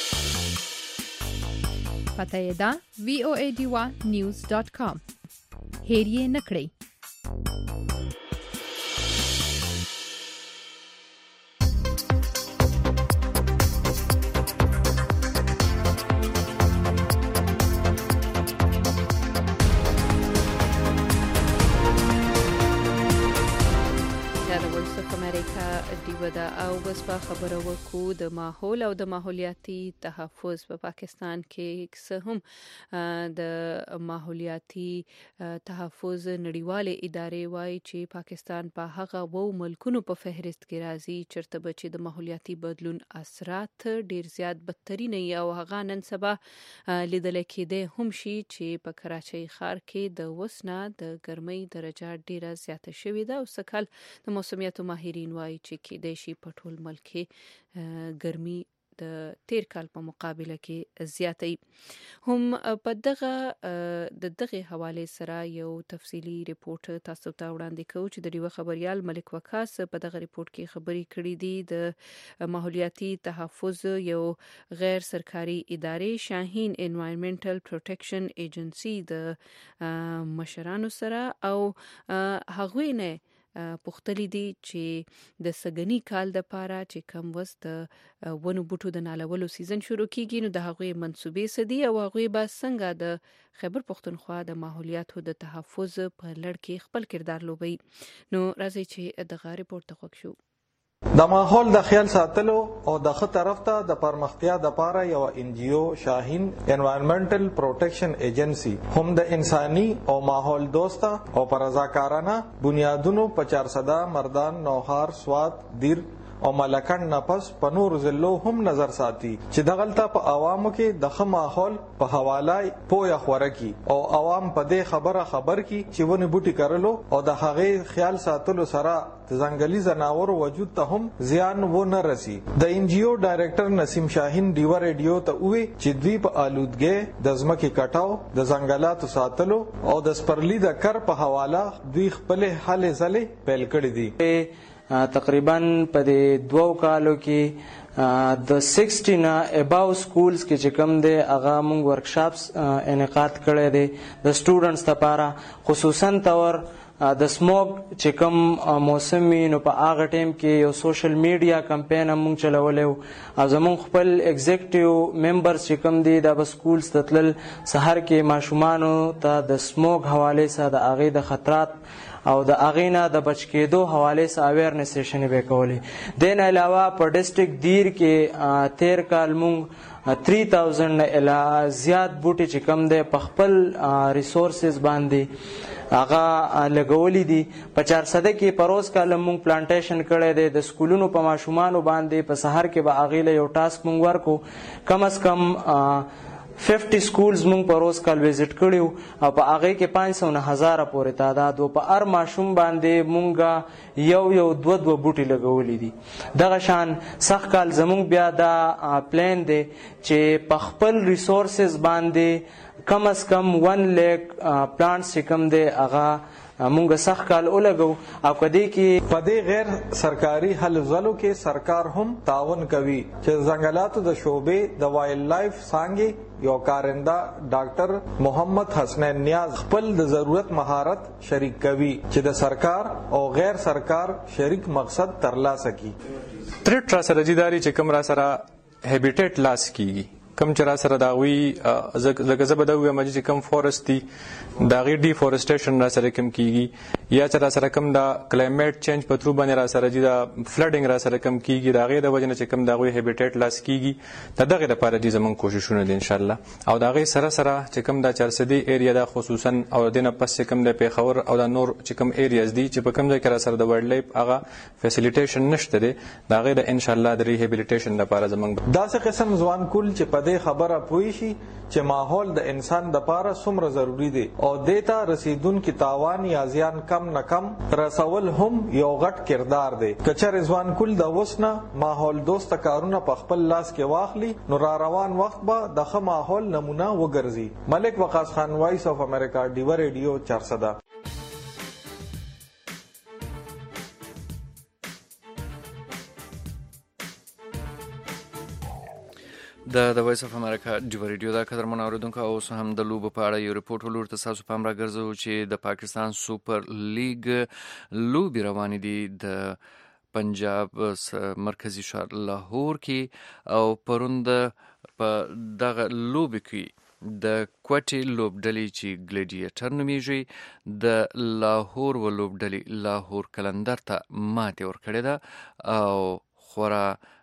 پته یې ده voadiwa.news.com هیر یې نکړئ. دا او بس په خبره وکړو د ماحول او د ماحولیاتي تحفظ په پاکستان کې څه هم د ماحولیاتي تحفظ نړیواله ادارې وایي چې پاکستان په هغه وو ملکونو په فهرست کې راځي چرته بچي د ماحولیاتي بدلون اثرات ډیر زیات بدترین او هغه نن سبا لیدل کېده هم شي چې په کراچۍ ښار کې د وسنه د ګرمۍ درجه ډیره زیاته شوې ده او سکهال د موسمیاتو ماهرین وایي چې کې د شي په ټول ملک کې ګرمي د تیر کال په مقابله کې زیاتې هم په دغه حواله سره یو تفصیلی ریپورت تاسو ته وړاندې کوو چې د ډیوه خبريال ملک وکاس په دغه ریپورت کې خبري کړې دي د ماحولیاتي تحفظ یو غیر سرکاري ادارې شاهین انوایرنمنټل پروټیکشن ایجنسی د مشرانو سره او هغوی نه پختلی دي چې د سګنی کال د پاره چې کم وس د ونو بوټو د نالولو سیزن شروع کیږي نو د هغوی منسوبې سدي او هغوی به څنګه د خیبر پختونخوا د ماحولیاتو د تحفظ په لړ کې خپل کردار لوبي نو راځي چې دغه ریپورت ته وښیو. د ماحول د خیال ساتلو او د خه طرف ته د پرمختیا د پاره یو ان جی او شاهین انوایرنمنټل پروټیکشن ایجنسی هم د انساني او ماحول دوسته او پرزاکارانه بنیادونو په 400 مردان نوهار سوات دیر او ملکن نفس په نور زلو هم نظر ساتي چې دغلطه په عوامو کې د ښه ماحول په حواله پوهه خوره کی او عوام په دې خبر کی چې ونې بوټي کرلو او د هغې خیال ساتلو سره د ځنګلي ځناورو وجود ته هم زیان و نه رسی. د ان جی او ډایرکټر نسیم شاهین ډیوا ریډیو ته وی چې دوی په آلودګي د ځمکې کټاو د ځنګلاتو ساتلو او د سپرلی د کر په حواله دوی خپل حل زلې پیل کړی دي. تقریبا په دې 2 کالو کې د 16 اباو سکولز کې چې کوم دی هغه موږ ورکشاپس انعقاد کړی دی د سټوډنټس لپاره خصوصا تور د سموګ چې کوم موسم وي نو په هغه ټیم کې یو سوشل میډیا کمپین هم موږ چلولی و او زموږ خپل ایگزیکټیو ممبرز چې کوم دي دا به سکولز ته تلل سهار کې ماشومانو ته د سموګ حوالې سره د هغې د خطرات او د هغې نه د بچ کېدو حوالې سره اویرنس سیشنې به یې کولې. دې نه علاوه په ډسټرکټ دیر کې تیر کال موږ 3000 نه الا زیات بوټي چې کم دی په خپل ریسورسز باندې هغه لګولي دي. په 400 کې پروز کال موږ پلانټیشن کړی دی د سکولونو په ماشومانو باندې. په سحر کې به هغې له یو ټاسک موږ ورکو کم از کم 50 سکولز موږ په روز کال ویزټ کړیو او په هغې کې 500 نه 1000 پورې تعداد و. په هر ماشوم باندې موږ یو 2 بوټي لګولی دي. دغه شان سخت کال زموږ بیا دا پلان دی چې په خپل ریسورسز باندې کم از کم 1 لک پلانټس چې کوم دی هغه مونږ سخت کال ولګو او کدی کې په دې غیر سرکاري هلو ځلو کې سرکار هم تعاون کوي چې ځنګلاتو د شعبې د وایلډ لایف څانګې یو کارنده ډاکټر محمد حسنین نیاز خپل د ضرورت مهارت شریک کوي چې د سرکار او غیر سرکار شریک مقصد ترلاسه کی. تریټ را سره جداري چې کوم را سره هابیټیټ لاس کیږي کم چې را سره دا وی لکه زه به دا ووایم چې کم فورست دي د هغې ډیفورسټیشن را سره کم کیږي یا چې را سره کم دا کلایمیټ چینج په تھرو باندې را سره چې دا فلډینګ را سره کم کیږي د هغې د وجې نه چې کم د هغوی هیبیټیټ لاس کیږي د دغې دپاره دي زموږ کوششونه دي انشاءالله. او د هغې سره سره چې کم دا 400 ایریا دا خصوصا او د نه پس چې کم د پیښور او د نور چې کم ایریاز دي چې په کم ځای کې را سره د وایلډ لایف هغه فیسیلیټیشن نشته دی د هغې د انشاءالله د ریهیبلیټیشن دپاره زموږ داسې قسم ځوان کول چې په دې خبره پوه شي چې ماحول د انسان دپاره څومره ضروری دی او دې ته رسیدونکي تاوان یا زیان کم نه کم رسول هم یو غټ کردار دی. که چېرې ځوان کول د اوس نه ماحول دوسته کارونه په خپل لاس کې واخلي نو را روان وخت به د ښه ماحول نمونه وګرځي. ملک وقاص خان، وایس آف امریکا، ډیوه ریډیو 400. د وایس اف امریکا ډیوه ریډیو دا قدرمن اوریدونکو اوس هم د لوبو په اړه یو ریپورټ ولور ته تاسو پام راګرځو چې د پاکستان سوپر لیګ لوبې روانې دي د پنجاب مرکزی ښار لاهور کې او پروند په دغه لوبې کې د کوټې لوبډلې چې ګلیډیټر نومیږي د لاهور و لوبډلې لاهور کلندر ته ماتې ورکړې ده او خورا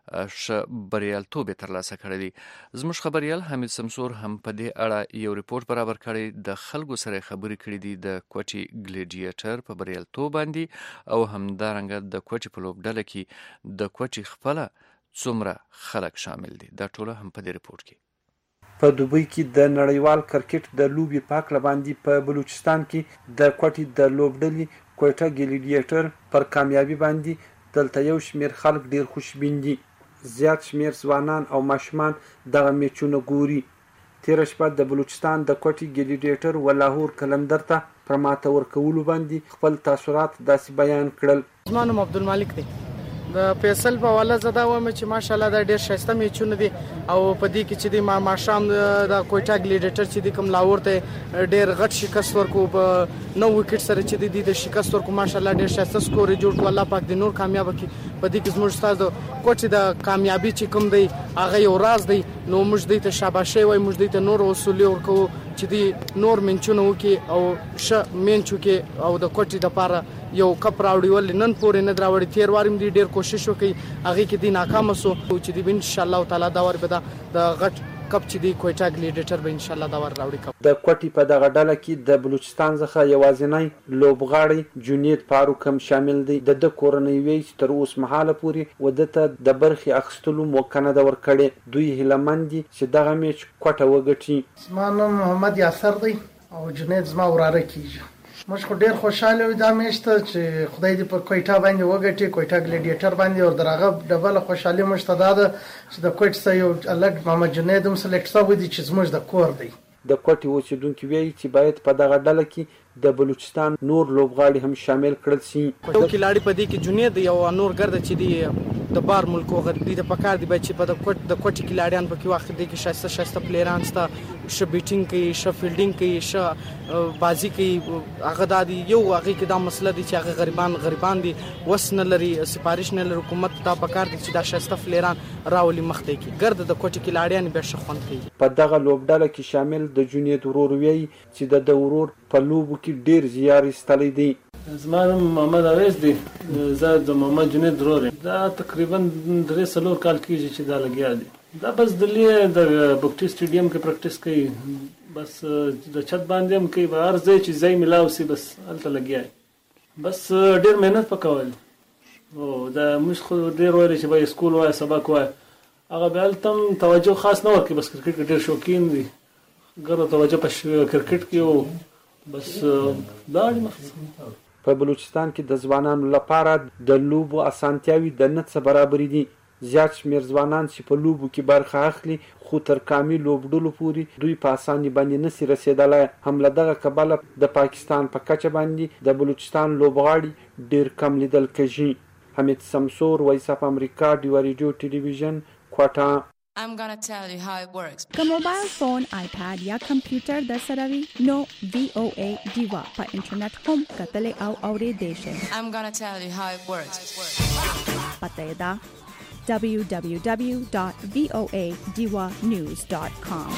بریالیتوب ترلاسه کړی دی. زموږ خبریال حمید سمسور هم په دې اړه یو ریپورټ برابر کړی. د خلکو سره خبرې کړې دي د کوټې ګلیډیټر په بریالیتوب باندې او همدارنګه د کوټې په لوبډله کې د کوټې خپله څومره خلک شامل دي. دا ټوله هم په دې ریپورټ کې. په دوبۍ کې د نړیوال کرکټ د لوبې په هکله باندې په بلوچستان کې د کوټې د لوبډلې کوټه ګلیډیټر پر کامیابي باندې دلته یو شمېر خلک ډېر خوشبین دي. زیات شمېر ځوانان او ماشومان دغه میچونه ګوري. تېره شپه د بلوچستان د کوټې ګلیډیټر و لاهور کلندر ته پر ماته ورکولو باندې خپل تاثرات داسې بیان کړل. زما نوم عبدالمالک دی. د فیصل په حواله زه دا وایم چې ماشاءالله دا ډېر ښایسته میچونه دي او په دې کې چې دی ماښام د کوټه ګلیډیټر چې دی کوم لاهور ته ډېر غټ شکست ورکو په 9 وکټ سره چې دی د شکست ورکو ماشاءالله ډېر ښایسته سکور یې جوړ کړو. الله پاک دې نور کامیاب کړي. په دې کې زموږ ستاسو د کوټې د کامیابي چې کوم دی هغه یو راز دی نو موږ دې ته شاباشي وایو، موږ دې ته نور وصولي ورکوو چې دی نور منچونه وکړي او ښه منچ وکړي او د کوټې دپاره یو کپ راوړي. ولې نن پورې نه راوړي، تېر وار هم ډېر کوشش وکړي هغې کې دی ناکامه سو چې دی به انشاءالله تعالی دا وار به د غټ کپ چې دی کوټه ګلیډیټر به انشاءالله دا ور راوړي. د کوټې په دغه ډله کې د بلوچستان څخه یوازینی لوبغاړی جونید فاروق هم شامل دی. د کورنۍ وی چې تر اوس مهاله پورې وده ته د برخې اخیستلو موقع نه ده ورکړې. دوی هیلهمند دي چې دغه میچ کوټه وګټي. زما نوم محمد یاسر دی او جونید زما وراره کیږي. موږ خو ډېر خوشاله یو دا میچ ته چې خدای دې پر کوټه باندې وګټي، کوټه ګلیډیټر باندې او درغه ډبل خوشالي موږ ته ده چې د کوټ سره یو الګ محمد جنید هم سلیکټ شوی دی چې زموږ د کور دی. د کوټې اوسیدونکو وایي چې باید په دغه ډله کې د بلوچستان نور لوبغاړي هم شامل کړل شي. یو کلاړي په دې کې جنید یو نور ګرد چې دی د بار ملکو غردي د پکار دی چې په د کوټي کلاړیان په کې وخت دی کې شایسته پلیران ستا ش بیټینګ کوي ش فیلډینګ کوي ش بازی کوي هغه د یو هغه کې دا مسله دي چې هغه غریبان دي وسنه لري سپارښت نه لري حکومت ته پکار دي چې دا شایسته پلیران راولي مخته کې ګرد د کوټي کلاړیان به شخوند کوي. په دغه لوبډاله کې شامل د جنید ورور وی چې د ورور په لوبو کې ډیر زیار ایستلی دی. زما نوم محمد اویس دی، زه د محمد جنید ورور یم. دا تقریبا 3-4 کال کېږي چې دا لګیا دی. دا بس دلې د بوکټي سټیډیم کې پریکټیس کوي، بس د چت باندې هم کوي، هر ځای چې ځای ملاو سي بس هلته لګیا دی. بس ډېر مهنت پکول او دا موږ خو ډېر ویل چې به سکول وای سبق وای، هغه به هلته توجه خاص نه ورکوي، بس کرکټ کې ډېر شوقین دي، ګرو توجه په کرکټ کې او بس دا دی مقصد. په بلوچستان کې د ځوانانو لپاره د لوبو اسانتیاوي د نه څه برابرې دي. زیات شمېر ځوانان چې په لوبو کې برخه اخلي خو تر کامل لوبډلو پورې دوی په اسانۍ باندې نشي رسېدلی. هم له دغه کبله د پاکستان په کچه باندې د بلوچستان لوبغاړي ډېر کم لیدل کېږي. حمید سمسور، وایس اف امریکا، ډیوا ریډیو ټلویزیون، کوټه. I'm gonna tell you how it works. که موبایل فون، آیپاد یا کمپیوټر در سره وي نو VOA ډیوا په انټرنیټ هم کتلی او اورېدی شئ. I'm gonna tell you how it works. پته یې ده www.voadiwanews.com.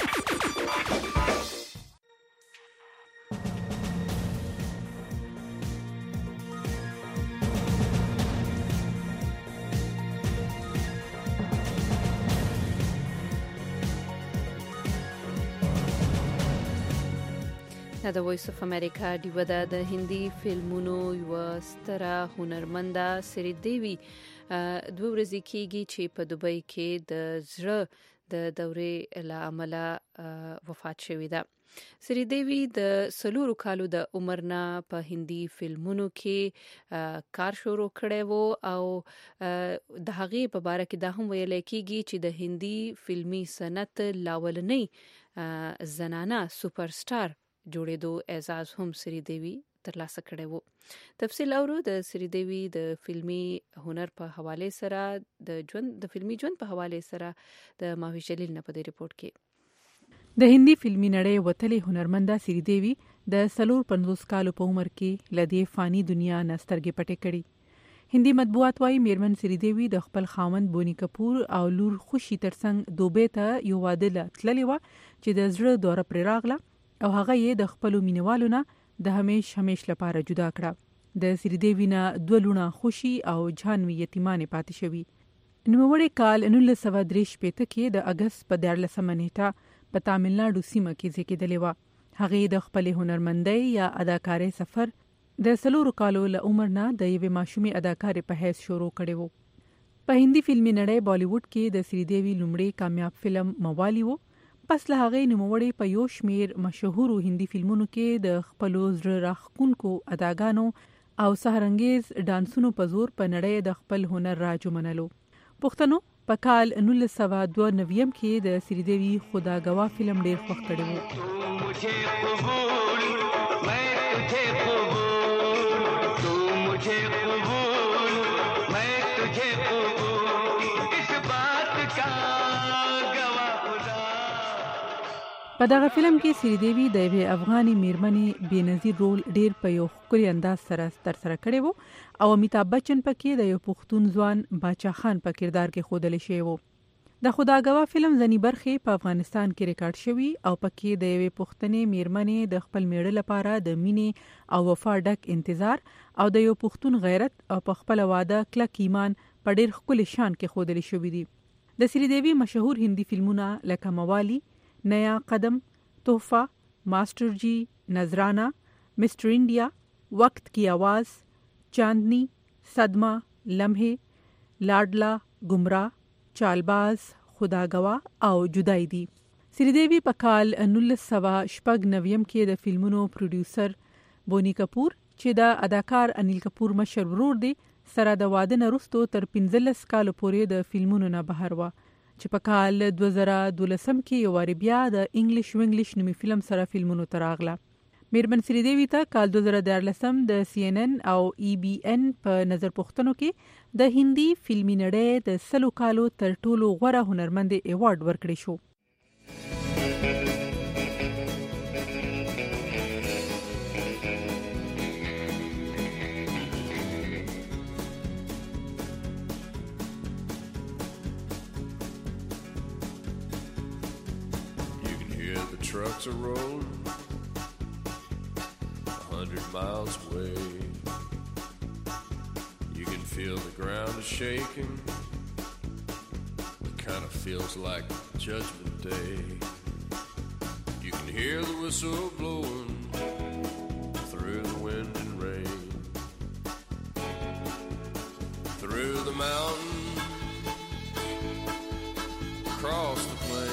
د وایس اف امریکا ډیوه د هندي فلمونو یو ستره هنرمنده سری دیوی 2 ورځې کېږي چې په دوبۍ کې د زړه د دورې له امله وفات شوې ده. سری دیوی د 4 کالو د عمر نه په هندي فلمونو کې کار شروع کړی وو او د هغې په باره کې دا هم ویل کېږي چې د هندي فلمي صنعت لاولنۍ زنانه سوپر سټار جوړېدو اعزاز هم سری دیوی ترلاسه کړی وو. تفصیل اورو د سری دیوی د فلمي هنر په حواله سره د فلمي ژوند په حواله سره د ماوی جلیل نه په دې ریپورت کې. د هندي فلمي نړۍ وتلې هنرمنده سری دیوی د 54 کالو په عمر کې لدی فانی دنیا نسترګې پټې کړې. هندي مطبوعات وايي میرمن سری دیوی د خپل خاوند بونی کپور او لور خوشي ترڅنګ دوبۍ ته یو واده لتللې و چې د زړه دوره پر راغله او هغه یې د خپل مینوالو نه د همیش لپاره جدا کړه. د سری دیوی نه 2 لونه خوشي او جانوي یتیمانې پاتې شوي. نوموړی کال 1963 کې د اگست په 14 نیټه په تاملناډو سیمه کې زیږېدلې و. هغه د خپل هنرمندۍ یا اداکارۍ سفر د 4 کالو له عمر نه د یوې ماشومې اداکارې په حیث شروع کړی و. په هندي فلمي نړۍ بالیووډ کې د سری دیوی لومړی کامیاب فلم موالی و. پس له هغې نوموړی په یو شمیر مشهورو هندي فلمونو کې د خپلو زړه راښکونکو اداګانو او سحرانګیز ډانسونو په زور په نړۍ د خپل هنر راج ومنلو. پښتنو په کال 1992 کې د سری دیوی خدا گواه فلم ډیر خوښ کړی و. په دغه فلم کې سری دیوی د یوې افغاني میرمنې بېنظیر رول ډیر په یو ښکلي انداز سره ترسره کړی و او امیتاب بچن پکې د یو پښتون ځوان باچا خان په کردار کې ښودل شوی و. د خدا گواه فلم ځینې برخې په افغانستان کې ریکارډ شوي او پکې د یوې پښتنې میرمنې د خپل میړه لپاره د مینې او وفا ډک انتظار او د یو پښتون غیرت او په خپل واده کلک ایمان په ډیر ښکلي شان کې ښودل شوي دي. د سری دیوی مشهور هندي فلمونه لکه موالی، نیا قدم، تحفہ، ماسٹر جی، نذرانہ، مسٹر انڈیا، وقت کی آواز، چاندنی، صدمہ، لمحے، لاڈلا، گمراہ، چالباز، خدا گواہ او جدائی دي. سری دیوی په کال 1996 کې د فلمونو پروډیوسر بونی کپور چې د اداکار انیل کپور مشر ورور دی سره د واده نه وروسته تر 15 کال پورې د فلمونو نه بهر و چې په کال 2012 کې یو واری بیا د انګلیش نومي فلم سره فلمونو ته راغله. میرمن سریدیوی ته کال 2014 د CNN او EBN په نظر پوښتنو کې د هندي فلمي نړۍ د 100 کالو تر ټولو غوره هنرمند ایوارډ ورکړی شو. Trucks are rolling 100 miles away. You can feel the ground is shaking. It kind of feels like Judgment Day. You can hear the whistle blowing through the wind and rain, through the mountains, across the plain.